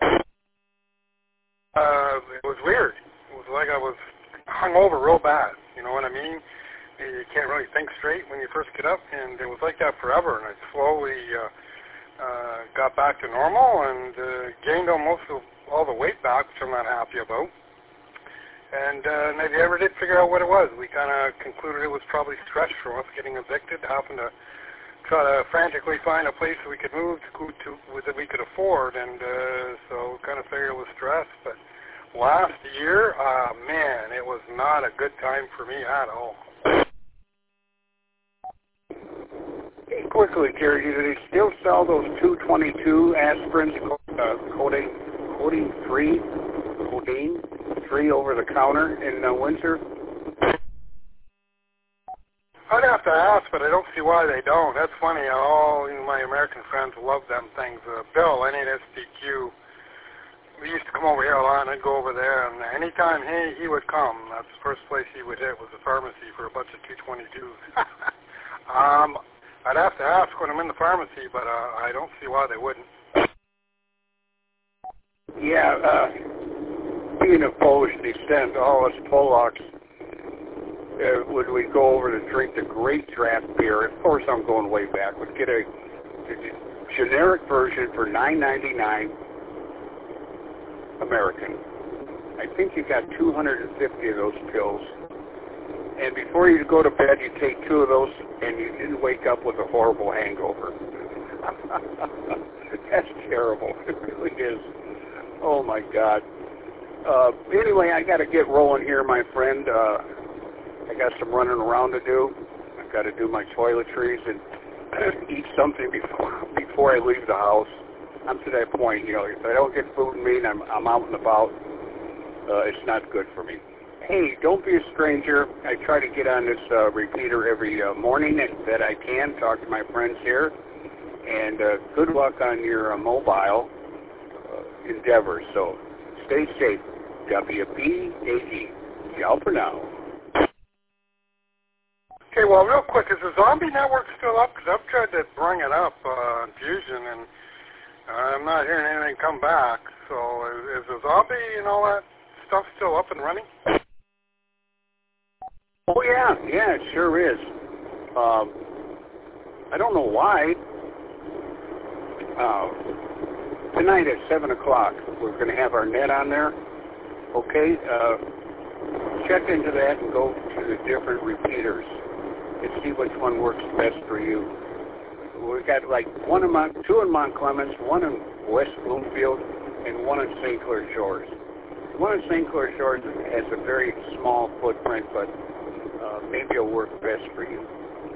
It was weird. It was like I was hung over real bad. You know what I mean? you can't really think straight when you first get up, and it was like that forever, and I slowly got back to normal and gained almost all the weight back, which I'm not happy about. And never ever did figure out what it was. We kind of concluded it was probably stress from us getting evicted, happened to try to frantically find a place that we could move to that we could afford, and so kind of figured it was stress. But last year, man, it was not a good time for me at all. Hey, quickly, Gary, do they still sell those 222 aspirins, codeine free over the counter in Windsor? I'd have to ask, but I don't see why they don't. That's funny. All my American friends love them things. Bill, NASDQ, we used to come over here a lot, and I'd go over there, and anytime he would come, that's the first place he would hit was a pharmacy for a bunch of 222s. I'd have to ask when I'm in the pharmacy, but I don't see why they wouldn't. Yeah, being of Polish descent, all us Polacks, when we go over to drink the great draft beer, of course I'm going way back, but get a generic version for $9.99 American. I think you got 250 of those pills. And before you go to bed, you take 2 of those, and you didn't wake up with a horrible hangover. That's terrible. It really is. Oh, my God. Anyway, I got to get rolling here, my friend. I got some running around to do. I've got to do my toiletries and eat something before I leave the house. I'm to that point, if I don't get food in me and I'm out and about, it's not good for me. Hey, don't be a stranger. I try to get on this repeater every morning that I can, talk to my friends here. And good luck on your mobile endeavors. So stay safe. WBAG. Ciao for now. Okay, well, real quick, is the Zombie Network still up? Because I've tried to bring it up on Fusion, and I'm not hearing anything come back. So is the Zombie and all that stuff still up and running? Oh, yeah, it sure is. I don't know why. Tonight at 7 o'clock, we're going to have our net on there. Okay, check into that and go to the different repeaters and see which one works best for you. We've got like 2 in Mont Clemens, 1 in West Bloomfield, and 1 in St. Clair Shores. The one in St. Clair Shores has a very small footprint, but maybe it'll work best for you.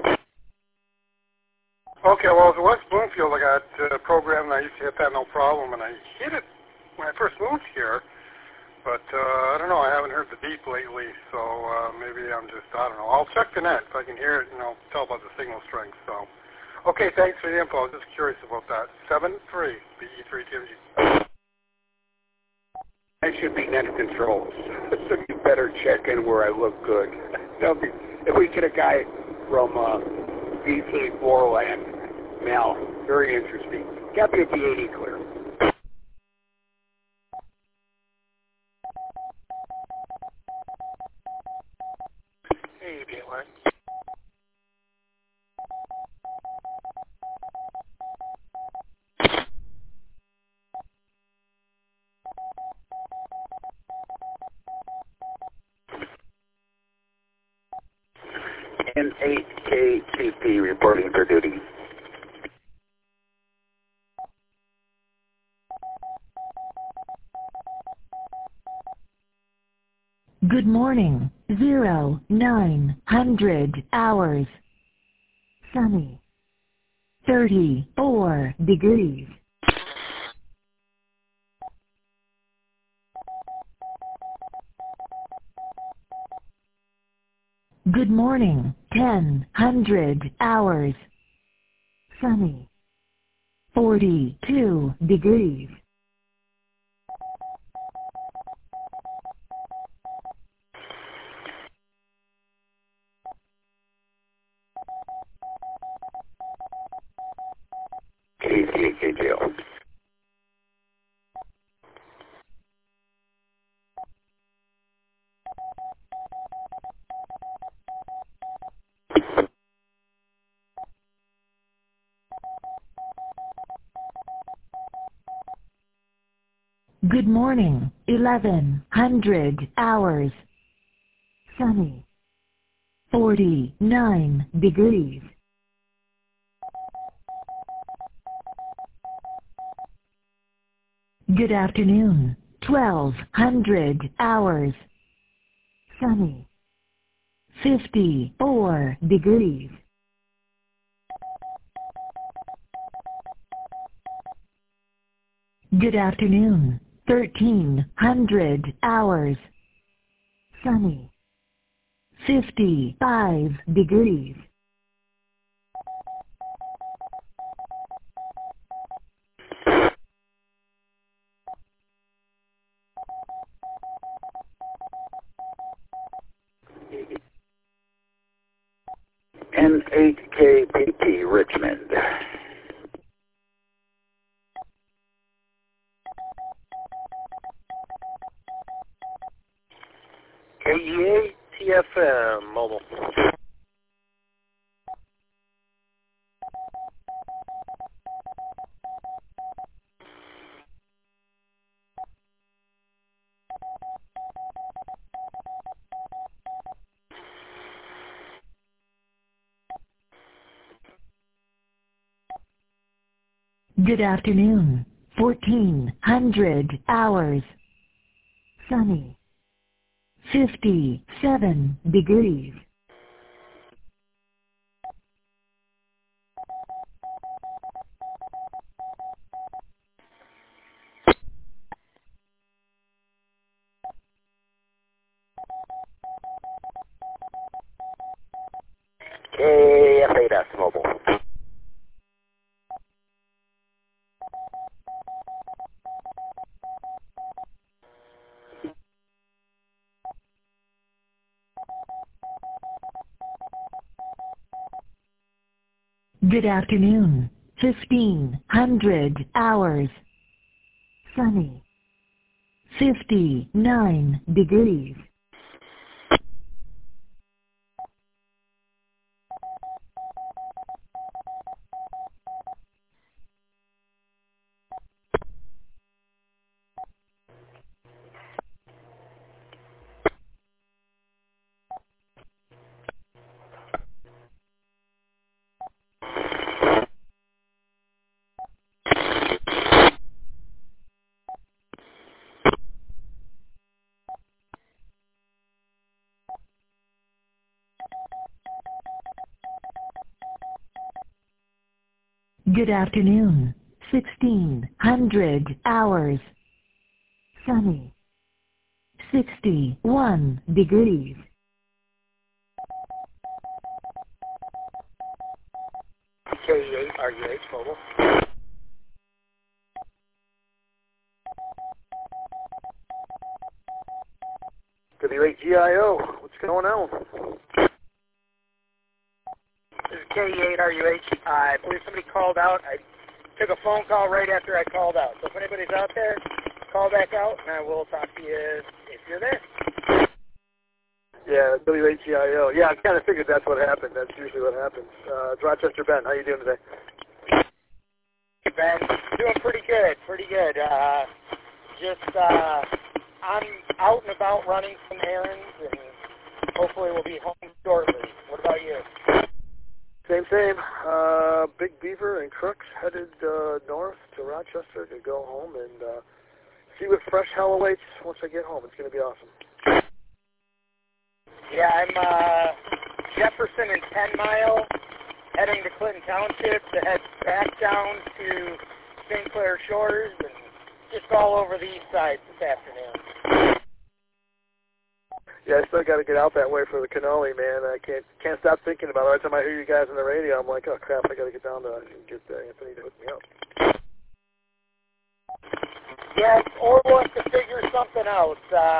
Okay, well, the West Bloomfield, I got a program, and I used to hit that no problem, and I hit it when I first moved here. But I don't know, I haven't heard the beep lately, so maybe I'm just, I don't know. I'll check the net if I can hear it, and I'll tell about the signal strength. So, okay, thanks for the info. I was just curious about that. 7-3, BE3TMG. That should be net controls. So you better check in where I look good. If we get a guy from BK Borland, Mel, very interesting. WB80 clear. Hey, BLA. N8KTP reporting for duty. Good morning. 0900 hours. Sunny. 34 degrees. Good morning. 1000 hours. Sunny. 42 degrees. KJL. Good morning, 1100 hours. Sunny. 49 degrees. Good afternoon, 1200 hours. Sunny. 54 degrees. Good afternoon, 1300 hours. Sunny. 55 degrees. N8KPP Richmond. KEA TFM Mobile. Good afternoon, 1400 hours. Sunny. 57 degrees. KF8S Mobile. Good afternoon, 1500 hours. Sunny. 59 degrees. Good afternoon, 1600 hours. Sunny. 61 degrees. KE8 RUH Mobile. W8GIO, what's going on? This is KE8 RUH. I believe somebody called out. I took a phone call right after I called out. So if anybody's out there, call back out, and I will talk to you if you're there. Yeah, W8GIO. Yeah, I kind of figured that's what happened. That's usually what happens. It's Rochester Ben. How you doing today? Hey, Ben. Doing pretty good, pretty good. I'm out and about running some errands, and hopefully we'll be home shortly. What about you? Same. Big Beaver and Crooks headed north to Rochester to go home and see what fresh hell awaits once I get home. It's going to be awesome. Yeah, I'm Jefferson and 10 Mile, heading to Clinton Township to head back down to St. Clair Shores, and just all over the east side this afternoon. Yeah, I still got to get out that way for the cannoli, man. I can't stop thinking about it. Every time I hear you guys on the radio, I'm like, oh crap, I got to get down to and get Anthony to hook me up. Yeah, or we'll have to figure something out.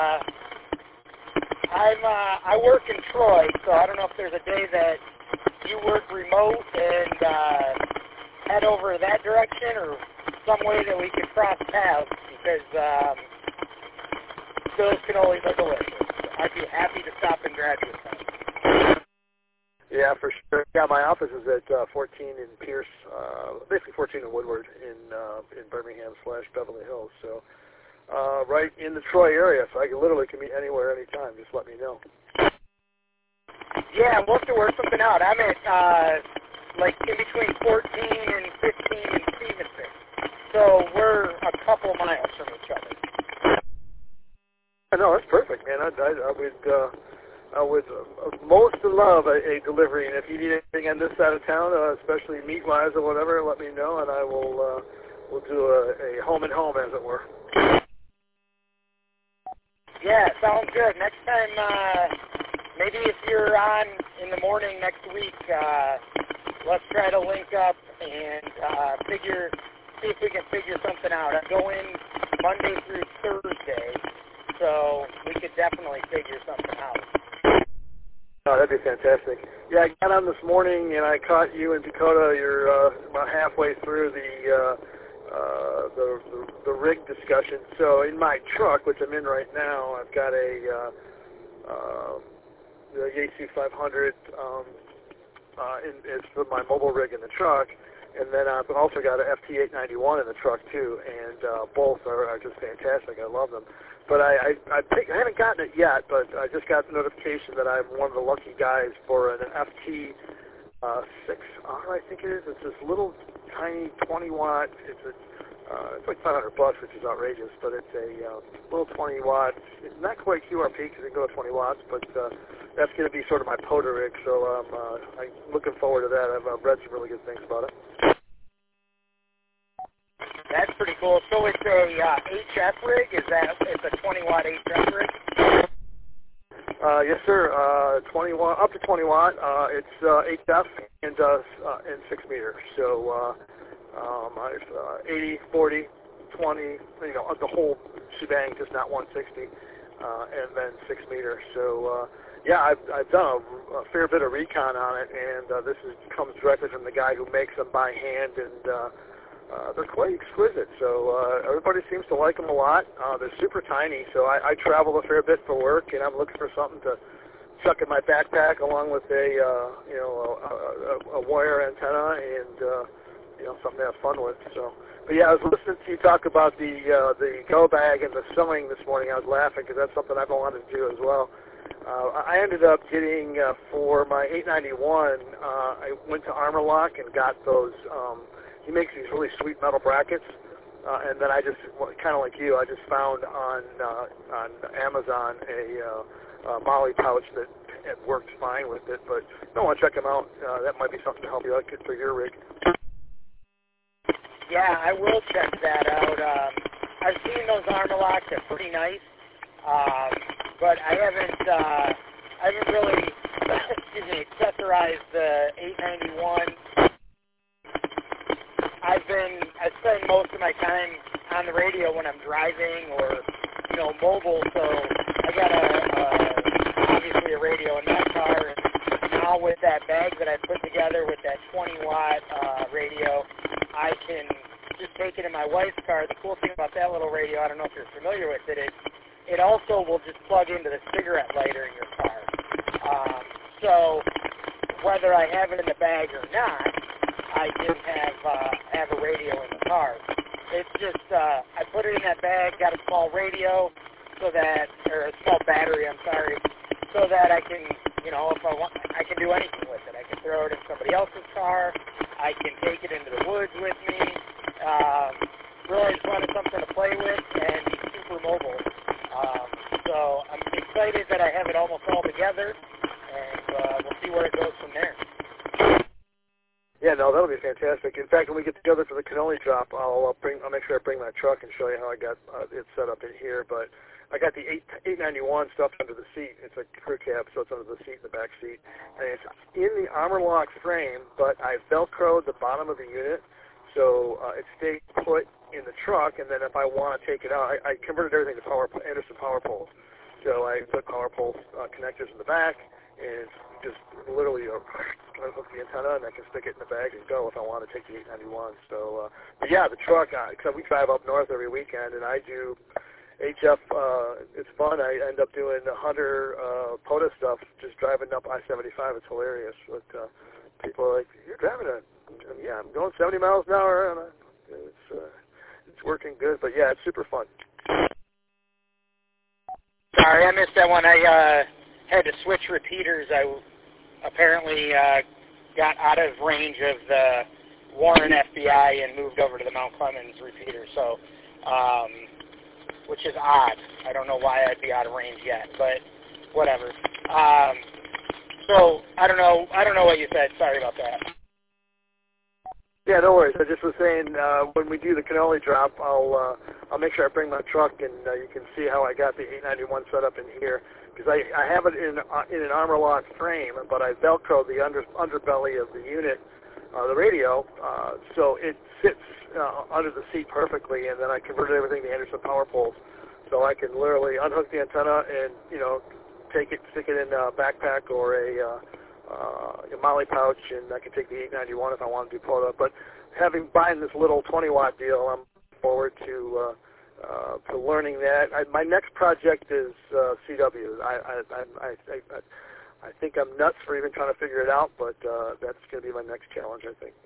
I work in Troy, so I don't know if there's a day that you work remote and head over that direction, or some way that we could cross paths, because those cannolis are delicious. I'd be happy to stop and grab you some. Yeah, for sure. Yeah, my office is at 14 in Pierce, basically 14 in Woodward in Birmingham /Beverly Hills. So right in the Troy area, so I can literally commute anywhere, anytime. Just let me know. Yeah, we'll have to work something out. I'm at, like, in between 14 and 15 in Stevenson. So we're a couple miles from each other. No, that's perfect, man. I would most love a delivery, and if you need anything on this side of town, especially meat-wise or whatever, let me know, and I will we'll do a home-and-home, as it were. Yeah, sounds good. Next time, maybe if you're on in the morning next week, let's try to link up and see if we can figure something out. I go in Monday through Thursday, so we could definitely figure something out. Oh, that'd be fantastic. Yeah, I got on this morning and I caught you in Dakota. You're about halfway through the rig discussion. So in my truck, which I'm in right now, I've got the Yaesu 500. It's for my mobile rig in the truck, and then I've also got an FT891 in the truck too. And both are just fantastic. I love them. But I haven't gotten it yet, but I just got the notification that I'm one of the lucky guys for an FT 6R, I think it is. It's this little tiny 20-watt. It's like $500, which is outrageous, but it's a little 20-watt. It's not quite QRP because it can go to 20 watts, but that's going to be sort of my POTA rig, so I'm looking forward to that. I've read some really good things about it. That's pretty cool. So it's a HF rig? It's a 20-watt HF rig? Yes, sir. 20 watt, up to 20 watt. It's HF and 6 meter. So 80, 40, 20. The whole shebang, just not 160, and then 6 meter. So yeah, I've done a fair bit of recon on it, and this comes directly from the guy who makes them by hand, and they're quite exquisite, so everybody seems to like them a lot. They're super tiny, so I travel a fair bit for work, and I'm looking for something to chuck in my backpack along with a wire antenna and something to have fun with. So, but yeah, I was listening to you talk about the go bag and the sewing this morning. I was laughing because that's something I've wanted to do as well. I ended up getting for my 891. I went to Armor Lock and got those. He makes these really sweet metal brackets, and then I just, kind of like you, I just found on Amazon a Molly pouch that worked fine with it. But I want to check them out. That might be something to help you out for your rig. Yeah, I will check that out. I've seen those Armor Locks. They're pretty nice, but I haven't really accessorized the 891. I spend most of my time on the radio when I'm driving or, mobile, so I got obviously a radio in that car, and now with that bag that I put together with that 20-watt radio, I can just take it in my wife's car. The cool thing about that little radio, I don't know if you're familiar with it, is it also will just plug into the cigarette lighter in your car. So whether I have it in the bag or not, I do have a radio in the car. It's just I put it in that bag, got a small radio, or a small battery, so that I can, if I want, I can do anything with it. I can throw it in somebody else's car. I can take it into the woods with me. Really fun, something to play with, and be super mobile. So I'm excited that I have it almost all together, and we'll see where it goes from there. Yeah, no, that'll be fantastic. In fact, when we get together for the cannoli drop, I'll make sure I bring my truck and show you how I got it set up in here. But I got the 891 stuffed under the seat. It's a crew cab, so it's under the seat in the back seat. And it's in the Armor Lock frame, but I Velcroed the bottom of the unit, so it stays put in the truck. And then if I want to take it out, I converted everything to Anderson power poles. So I put power pole connectors in the back, and it's just literally hook the antenna, and I can stick it in the bag and go if I want to take the 891. So, but yeah, the truck, because we drive up north every weekend, and I do HF. It's fun. I end up doing the Hunter POTA stuff, just driving up I-75. It's hilarious. But people are like, "You're driving yeah, I'm going 70 miles an hour, and it's working good." But yeah, it's super fun. Sorry, I missed that one. I had to switch repeaters. I apparently got out of range of the Warren FBI and moved over to the Mount Clemens repeater. So, which is odd. I don't know why I'd be out of range yet, but whatever. So I don't know what you said. Sorry about that. Yeah, no worries. I just was saying when we do the cannoli drop, I'll make sure I bring my truck and you can see how I got the 891 set up in here, because I have it in an armor lock frame, but I velcroed the underbelly of the unit, the radio, so it sits under the seat perfectly, and then I converted everything to Anderson power poles, so I can literally unhook the antenna and take it, stick it in a backpack or a molly pouch, and I can take the 891 if I want to do quota. But buying this little 20-watt deal, I'm looking forward to learning that. My next project is CW. I think I'm nuts for even trying to figure it out, but that's going to be my next challenge, I think.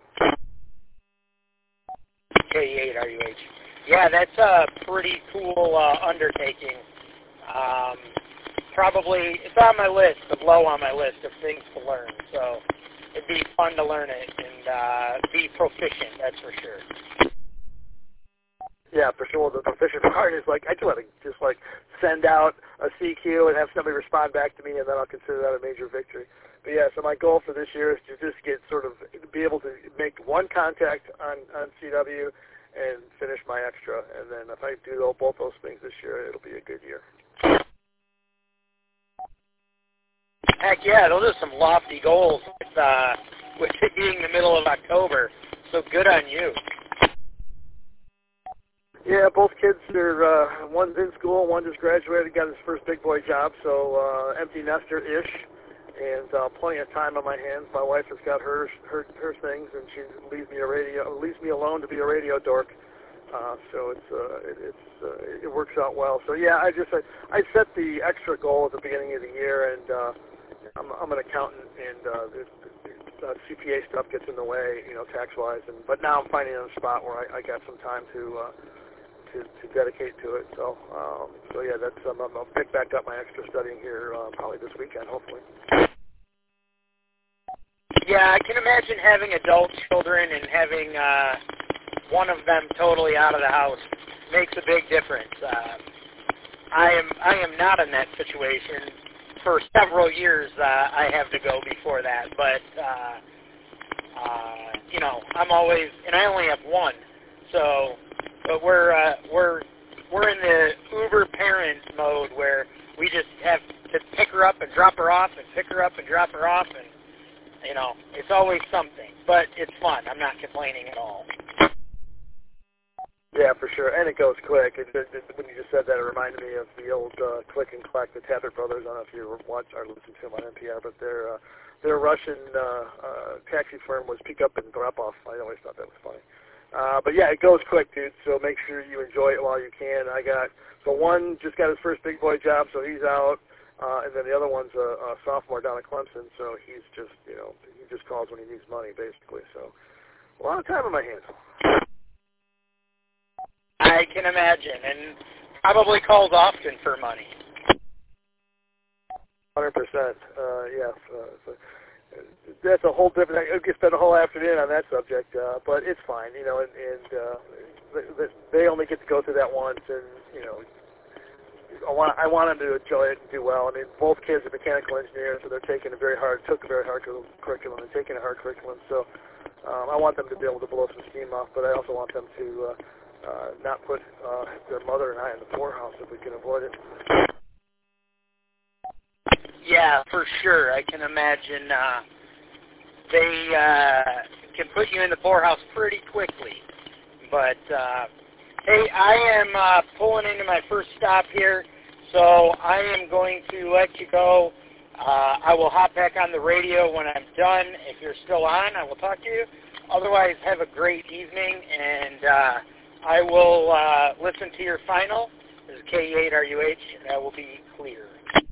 K8RUH. Yeah, that's a pretty cool undertaking. Probably, it's on my list, but low on my list of things to learn. So it'd be fun to learn it and be proficient, that's for sure. Yeah, for sure. The proficient part is I do want to just send out a CQ and have somebody respond back to me, and then I'll consider that a major victory. But yeah, so my goal for this year is to just be able to make one contact on CW and finish my extra. And then if I do both those things this year, it'll be a good year. Heck yeah, those are some lofty goals with it being the middle of October. So good on you. Yeah, both kids are, one's in school, one just graduated, got his first big boy job, so empty nester-ish, and plenty of time on my hands. My wife has got her things, and she leaves me alone to be a radio dork. So it works out well. So yeah, I set the extra goal at the beginning of the year, and I'm an accountant, and CPA stuff gets in the way, tax-wise. But now I'm finding a spot where I got some time to dedicate to it. So yeah, that's I'll pick back up my extra studying here probably this weekend, hopefully. Yeah, I can imagine having adult children and having one of them totally out of the house makes a big difference. I am not in that situation. For several years, I have to go before that, but I'm always, and I only have one, so. But we're in the uber parent mode where we just have to pick her up and drop her off, and pick her up and drop her off, and it's always something. But it's fun. I'm not complaining at all. Yeah, for sure, and it goes quick. When you just said that, it reminded me of the old Click and Clack, the Tappert Brothers. I don't know if you watch or listen to them on NPR, but their Russian taxi firm was pick up and drop off. I always thought that was funny. But yeah, it goes quick, dude, so make sure you enjoy it while you can. One just got his first big boy job, so he's out, and then the other one's a sophomore down at Clemson, so he's just, he just calls when he needs money, basically. So a lot of time on my hands. I can imagine, and probably calls often for money. 100%, yeah. That's a whole different. I could spend a whole afternoon on that subject, but it's fine, and they only get to go through that once, and I want them to enjoy it and do well. I mean, both kids are mechanical engineers, so they're took a very hard curriculum and taking a hard curriculum. So I want them to be able to blow some steam off, but I also want them to not put their mother and I in the poorhouse if we can avoid it. Yeah, for sure. I can imagine they can put you in the poorhouse pretty quickly. But, hey, I am pulling into my first stop here, so I am going to let you go. I will hop back on the radio when I'm done. If you're still on, I will talk to you. Otherwise, have a great evening, and I will listen to your final. This is K8RUH, and I will be clear.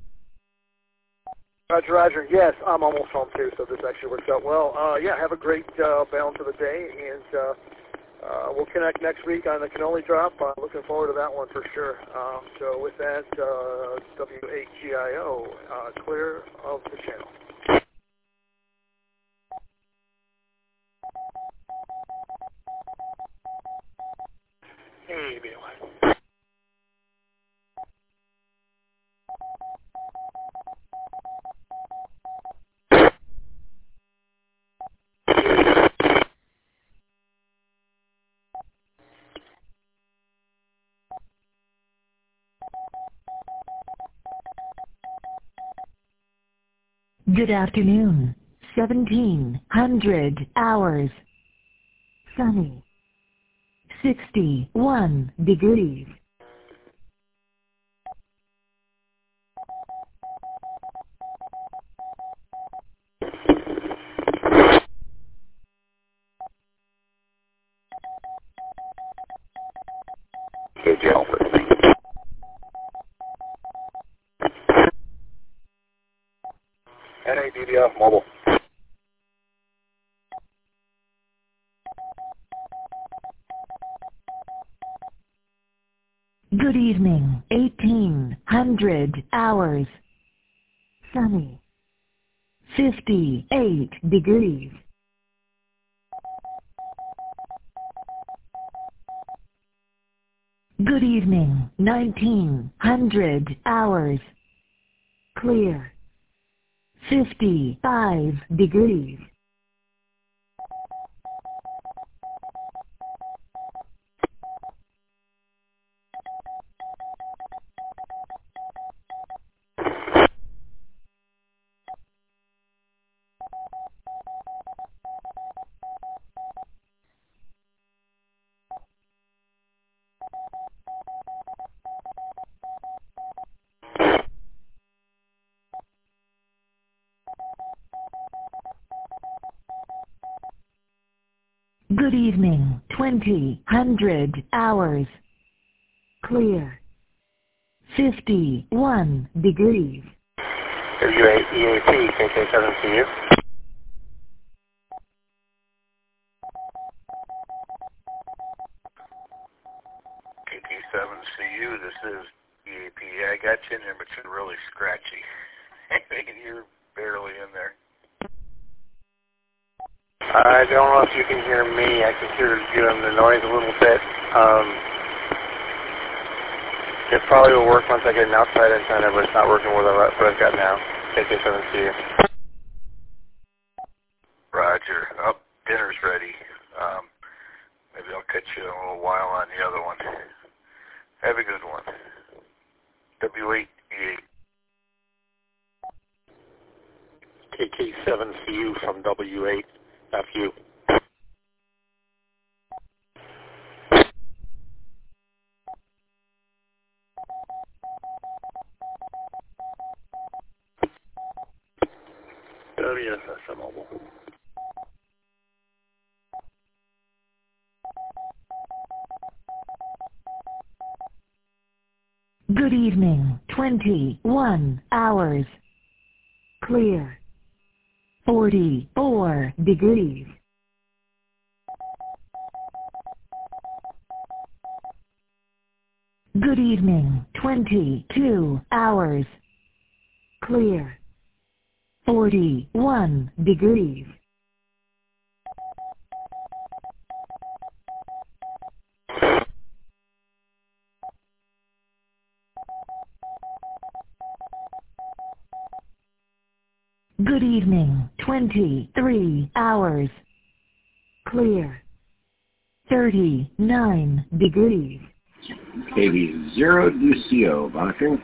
Roger. Yes, I'm almost home too, so this actually works out well. Yeah, have a great balance of the day, and we'll connect next week on the Cannoli drop. Looking forward to that one for sure. So with that, W8GIO, clear of the channel. Hey, BLI. Good afternoon. 1700 hours. Sunny. 61 degrees. KJ Alpha. NADDF mobile. Good evening. 1800 hours. Sunny. 58 degrees. Good evening. 1900 hours. Clear. 55 degrees. Good evening. 2000 hours. Clear. 51 degrees. WAEAP, KK7CU. KK7CU, this is EAP. I got you in there, but you're really scratchy. You're barely in there. I don't know if you can hear me. I can hear you in the noise a little bit. It probably will work once I get an outside antenna, but it's not working with what I've got now. KK7CU. Roger. Oh, dinner's ready. Maybe I'll catch you in a little while on the other one. Have a good one. W8E8. KK7CU from W8FU. WSSM mobile. Good evening. 21 hours. Clear. 44 degrees. Good evening. 22 hours. Clear. 41 degrees. Good evening. 23 hours. Clear. 39 degrees. KB0DCO, monitoring.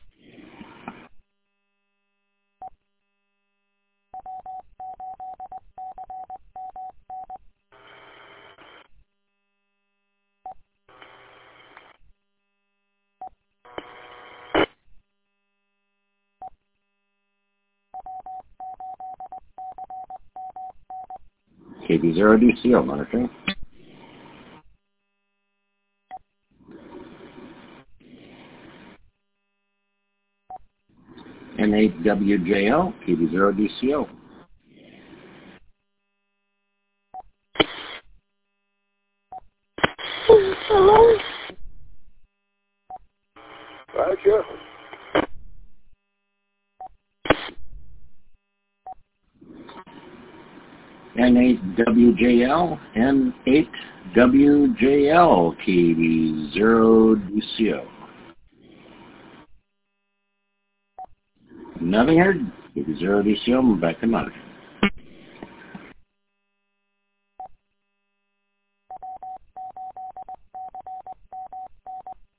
KB0DCO, monitoring. NAWJL, KB0DCO. N8WJL, N8WJL, KB0DCO. Nothing heard, KB0DCO, back to monitor.